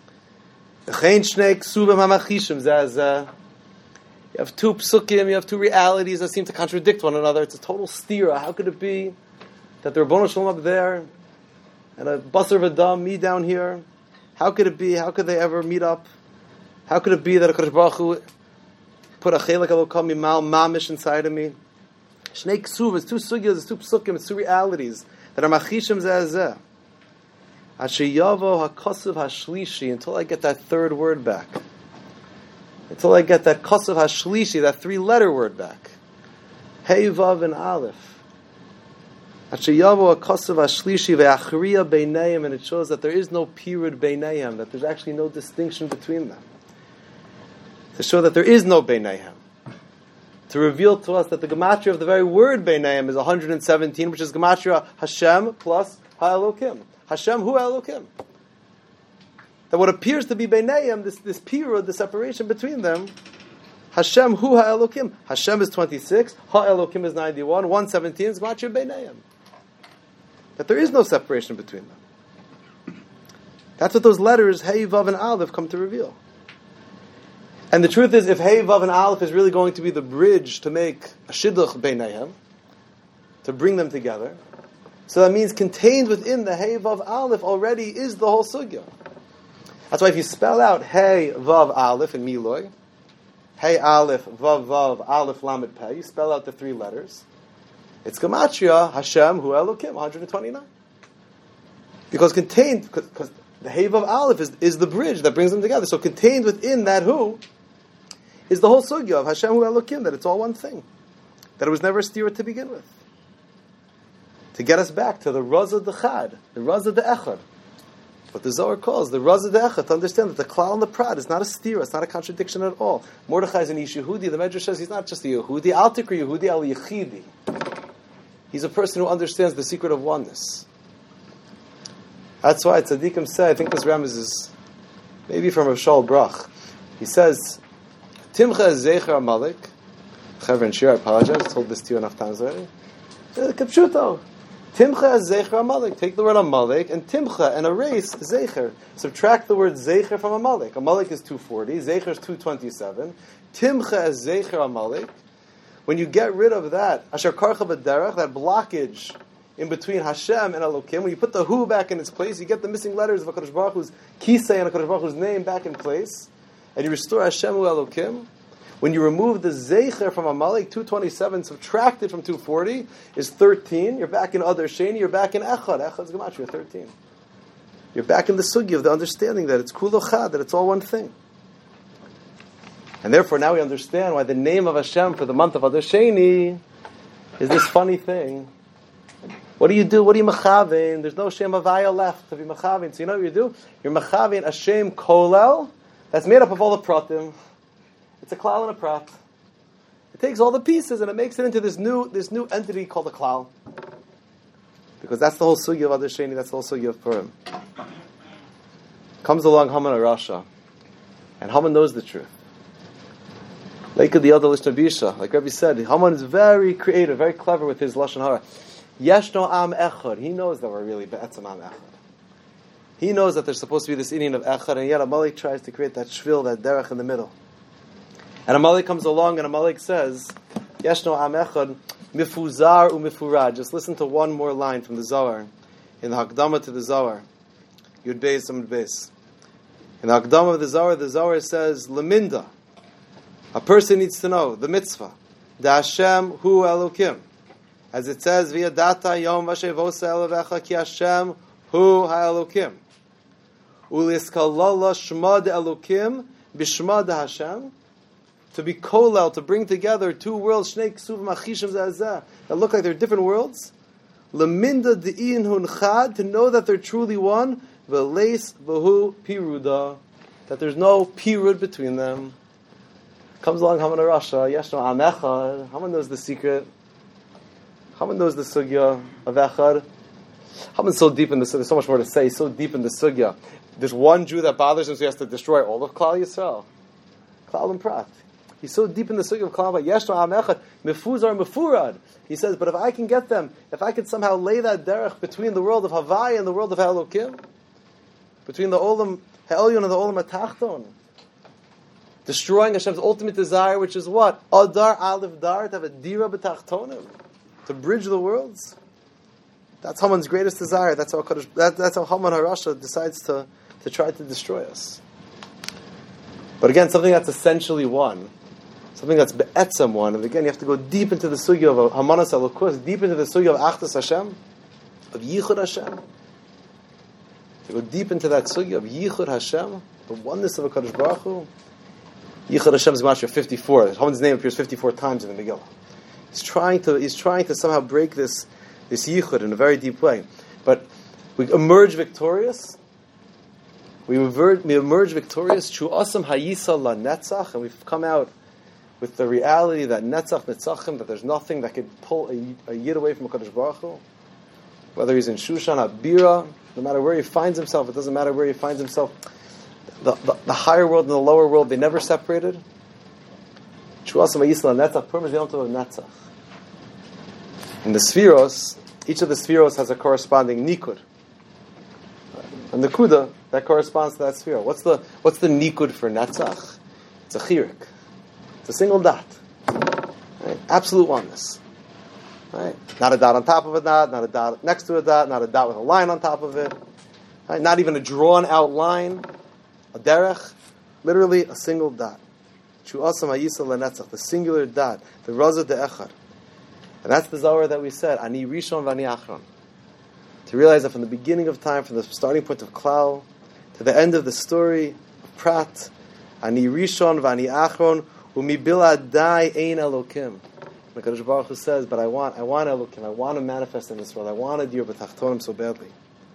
You have two psukim, you have two realities that seem to contradict one another. It's a total stira. How could it be that the Rebbeinu Shalom up there and a Basar V'Dam, me down here? How could it be? How could they ever meet up? How could it be that a Kodesh Baruch Hu put a Chelek Elokam Mimal Mamish inside of me? Shnei Ksuv, it's two sugyas, it's two psukim, it's two realities that are machishim zeh Ashiyavo HaKosuv HaShlishi, until I get that third word back. Until I get that Kosuv HaShlishi, that three-letter word back. Hey, Vav, and Aleph. Ashiyavo HaKosuv HaShlishi ve'achriya beineim, and it shows that there is no period beineim, that there's actually no distinction between them. To show that there is no beineim. To reveal to us that the gematria of the very word beineim is one hundred seventeen, which is gematria Hashem plus HaElokim. Hashem Hu HaElokim. That what appears to be beineim, this this period, the separation between them, Hashem Hu HaElokim. Hashem is twenty-six, HaElokim is ninety-one, one seventeen is gematria beineim. That there is no separation between them. That's what those letters Hey, Vav, and Aleph come to reveal. And the truth is, if Hey, Vav, and Aleph is really going to be the bridge to make a shidduch beinayim, to bring them together, so that means contained within the Hey, Vav, Aleph already is the whole sugya. That's why if you spell out Hey, Vav, Aleph in Miloi, Hey, Aleph, Vav, Vav, Aleph, Lamed, Peh, you spell out the three letters, it's gematria Hashem Hu Elokim, one hundred twenty-nine. Because contained, because the Hey, Vav, Aleph is, is the bridge that brings them together. So contained within that Hu is the whole sugya of Hashem Hu Elokim, that it's all one thing. That it was never a stira to begin with. To get us back to the Raza Dechad, the Raza De'echad. What the Zohar calls the Raza De'echad, to understand that the Klal and the Prat is not a stira, it's not a contradiction at all. Mordechai is an Ish Yehudi, the Medrash says he's not just a Yehudi, Al Tikri Yehudi Al Yechidi. He's a person who understands the secret of oneness. That's why Tzaddikim say, I think this Ramaz is maybe from Rav Shaul Brach. He says, Timcha is Zecher HaMalik. Chaver and Shir, I apologize, I told this to you enough times already. Kapshuto. Timcha is Zecher HaMalik. Take the word HaMalik and Timcha and erase Zecher. Subtract the word Zecher from HaMalik. HaMalik is two forty, Zecher is two twenty-seven. Timcha is Zecher HaMalik. When you get rid of that, Asher Karcha B'derech, that blockage in between Hashem and Elokim, when you put the Hu back in its place, you get the missing letters of HaKadosh Baruch Hu's Kisei and HaKadosh Baruch Hu's name back in place, and you restore Hashem Hu Elokim. When you remove the Zecher from Amalek, two twenty-seven subtracted from two forty is thirteen. You're back in Adar Sheni, you're back in Echad. Echad's Gematria, thirteen. You're back in the Sugi of the understanding that it's Kulochad, that it's all one thing. And therefore now we understand why the name of Hashem for the month of Adar Sheni is this funny thing. What do you do? What do you mechavein? There's no Shem Havaya left to be mechavein. So you know what you do? You're mechavein a Shem Kolel that's made up of all the pratim. It's a klal and a prat. It takes all the pieces and it makes it into this new this new entity called a klal. Because that's the whole sugya of Adar Sheni, that's the whole sugya of Purim. Comes along Haman a Rasha, and Haman knows the truth. Like the other Lishnabisha, like Rebbe said, Haman is very creative, very clever with his Lashon Hara. Yeshno am echad. He knows that we're really be'etzem am echad. He knows that there's supposed to be this inyan of echad, and yet Amalek tries to create that shvil, that derech in the middle. And Amalek comes along, and Amalek says, Yeshno am echad, mifuzar umifurad. Just listen to one more line from the Zohar, in the Hakdama to the Zohar. Yud Beis Amud Beis. In the Hakdama of the Zohar, the Zohar says, Leminda. A person needs to know the mitzvah. Da Hashem hu Elokim. As it says, V'yadata yom v'shevosa elevecha ki Hashem hu ha'elokim. U'liskalala shma Elokim b'shma da Hashem. To be kolel, to bring together two worlds, shnei ksuv machishim zazah, that look like they're different worlds. Leminda de'in hun chad, to know that they're truly one. V'leis v'hu piruda, that there's no pirud between them. Comes along Haman Rasha, Yeshno am echad. Haman knows the secret. Haman knows the sugya of echad. Haman's so deep in the sugya. There's so much more to say. He's so deep in the sugya. There's one Jew that bothers him, so he has to destroy all of Klal Yisrael. Klal and Prat. He's so deep in the sugya of Klal. Yeshno am echad. Mefuzar mefurad. He says, but if I can get them, if I can somehow lay that derech between the world of Havai and the world of Elokim, between the Olam Ha'elyon and the Olam HaTachton, destroying Hashem's ultimate desire, which is what? Adar Aleph Dar, to have a Dira B'Tachtonim, to bridge the worlds. That's Haman's greatest desire. That's how Kadosh, that, that's how Haman HaRasha decides to, to try to destroy us. But again, something that's essentially one, something that's Be'etzem one, and again, you have to go deep into the sugya of Hamanas Elokus, deep into the sugya of Achdus Hashem, of Yichud Hashem. To go deep into that sugya of Yichud Hashem, the oneness of a Kadosh Baruch Hu. Yichud Hashem's Gematria fifty-four. Haman's name appears fifty-four times in the Megillah. He's trying to he's trying to somehow break this this Yichud in a very deep way. But we emerge victorious. We emerge, we emerge victorious. Chu Asam Hayisa La Netzach, and we've come out with the reality that Netzach Netzachim, that there's nothing that could pull a, a Yid away from Kadosh Baruch Hu. Whether he's in Shushan, Abira, no matter where he finds himself, it doesn't matter where he finds himself. The, the, the higher world and the lower world, they never separated. In the Spheros, each of the Spheros has a corresponding Nikud. And the Kuda, that corresponds to that Sphero. What's the what's the Nikud for Netzach? It's a Chirik. It's a single dot. Right? Absolute oneness. Right? Not a dot on top of a dot, not a dot next to a dot, not a dot with a line on top of it. Right? Not even a drawn out line. A derech, literally a single dot. The singular dot, the raza de echad. And that's the Zohar that we said, Ani Rishon v'ani Achron. To realize that from the beginning of time, from the starting point of Klal, to the end of the story of Prat, Ani Rishon v'ani Achron, umi biladai ein Elokim. The Kadosh Baruch Hu says, but I want, I want Elokim, I want to manifest in this world, I want to deal with Tachtonim so badly.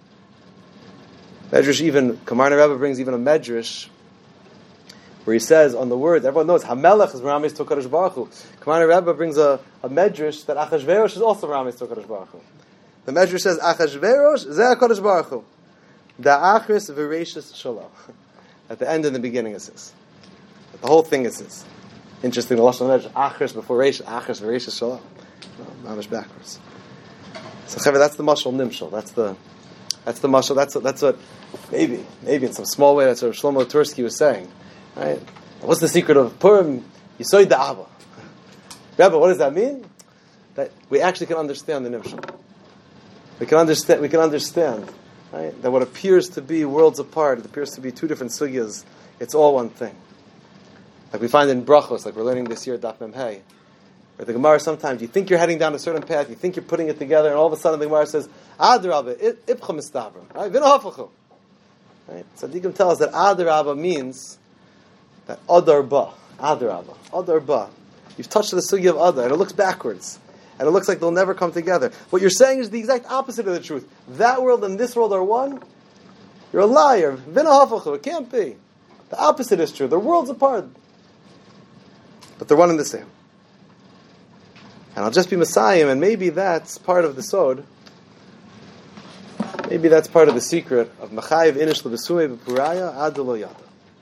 Medrash even, Kamarna Rebbe brings even a Medrash where he says on the words, everyone knows, Hamelech is Ramesh to Kadosh Baruch Hu. Kamarna Rebbe brings a, a Medrash that Achashverosh is also Ramesh to Kadosh Baruch Hu. The Medrash says, Achashverosh zeh Kadosh Baruch Hu. Da'achris v'reishis shalom. At the end and the beginning it says. The whole thing it says. Interesting, the Lashon Medrash, Achris before Reish, Achris v'reishis shalom. No, Ramesh backwards. So Chaver, that's the Mashal Nimshal. That's the That's the mashal. That's what, that's what maybe maybe in some small way that's what Shlomo Tursky was saying. Right? What's the secret of Purim? Yisoid da'ava. Rebbe, what does that mean? That we actually can understand the nimshal. We can understand. We can understand. Right? That what appears to be worlds apart, it appears to be two different sugyas. It's all one thing. Like we find in brachos, like we're learning this year at Daf Mem Hey. Where the Gemara sometimes, you think you're heading down a certain path, you think you're putting it together, and all of a sudden the Gemara says, Adrabah, ipcha mistavrim, right? V'nohafachu. Right? Tzaddikim tell us that Adrabah means that Adar ba, Adrabah, Adar ba. You've touched the sugya of Adar, and it looks backwards. And it looks like they'll never come together. What you're saying is the exact opposite of the truth. That world and this world are one. You're a liar. V'nohafachu, it can't be. The opposite is true. They're worlds apart. But they're one and the same. And I'll just be Messiah, and maybe that's part of the sod. Maybe that's part of the secret of Machayev Inish Lebesumei B'Puraya Ad Lo Yada.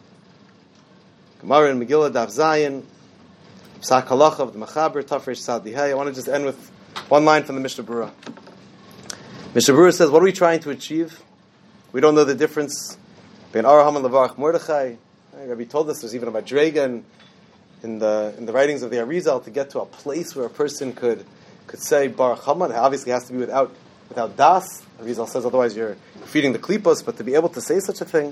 Gemara in Megillah Daf Zayin, Psak Halacha of the Machaber Tafresh Sad Lihai. I want to just end with one line from the Mishnah Berurah. Mishnah Berurah says, what are we trying to achieve? We don't know the difference between Ar Haman Levarach Mordechai. Rabbi told us there's even a Madrega in the in the writings of the Arizal to get to a place where a person could could say Baruch Haman. It obviously has to be without without das. Arizal says otherwise you're feeding the klipos, but to be able to say such a thing.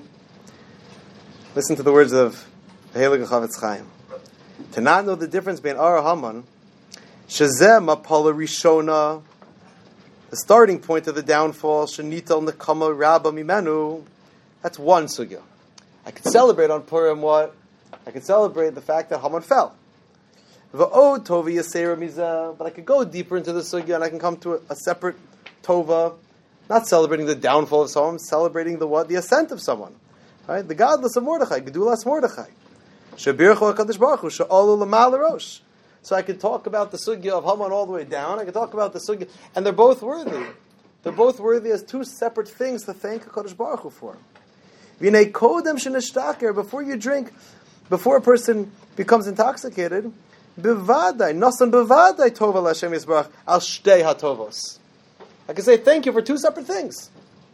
Listen to the words of the Heilige Chavetz Chaim. To not know the difference between Ar Haman, Shezeh Mapala Rishona, the starting point of the downfall, Shenital Nekama Rabba Mimenu, that's one sugya. I could celebrate on Purim what? I could celebrate the fact that Haman fell. V'od Tova Yasera Mizeh, but I could go deeper into the sugya and I can come to a, a separate Tova, not celebrating the downfall of someone, celebrating the what? The ascent of someone. Right? The godless of Mordechai, Gedulas Mordechai. Shebircho HaKadosh Baruch Hu, She'olu L'mal Rosh. So I could talk about the sugya of Haman all the way down. I could talk about the sugya, and they're both worthy. They're both worthy as two separate things to thank HaKadosh Baruch Hu for. V'nei kodem shenishtaker, before you drink, before a person becomes intoxicated, bevadai, nasan bevadai tova l'Hashem Yisbarach al shtei hatovos. I can say thank you for two separate things.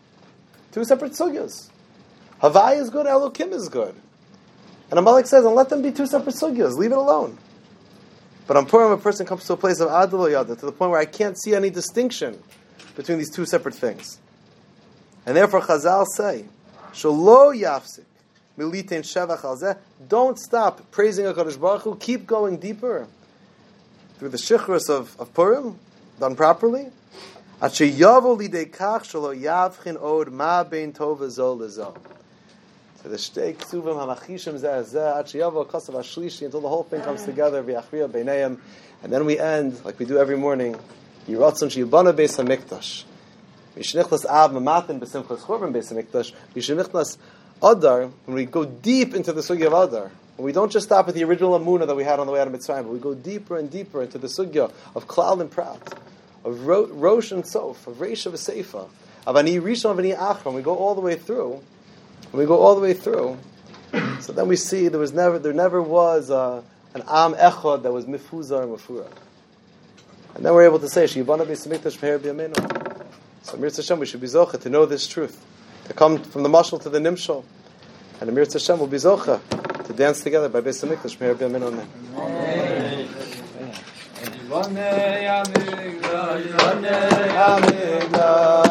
Two separate sugyas. Havai is good, Elokim is good. And Amalek says, and let them be two separate sugyas, leave it alone. But on Purim, a person comes to a place of Adlo Yada, to the point where I can't see any distinction between these two separate things. And therefore Chazal say, Shalo Yafsik, Militein Shevach al Zeh, don't stop praising HaKadosh Baruch Hu, keep going deeper through the Shichros of, of Purim, done properly. At Sheyavo Lidei Kach Shalo Yavchin Od Ma Bein Tov Zol Lezol. So the Shtei Ksuvim HaMachishim Zeh Zeh At Sheyavo Kasav HaShlishi, until the whole thing comes together, V'yachriya Beineim, and then we end, like we do every morning, Yiratzon Sheyibana Beis HaMikdash. Mishnichlas Av Mamatin B'Simchas Churban Beis HaMikdash. Mishnichlas Adar, when we go deep into the sugya of Adar, and we don't just stop at the original Amunah that we had on the way out of Mitzrayim, but we go deeper and deeper into the sugya of Klal and Prat, of Ro- Rosh and Sof, of Reish of Seifa, of Ani Rishon, of Ani Achron. We go all the way through. When we go all the way through, so then we see there was never, there never was uh, an Am Echad that was Mifuzar and Mefura. And then we're able to say, Sheyibana Beis HaMikdash Meher B'Yameinu. So Mir Hashem, we should be zocha to know this truth, to come from the mashal to the nimshal, and Mir Hashem will be zocha to dance together by Beis HaMikdash Meher B'Yameinu. Amen. Amen.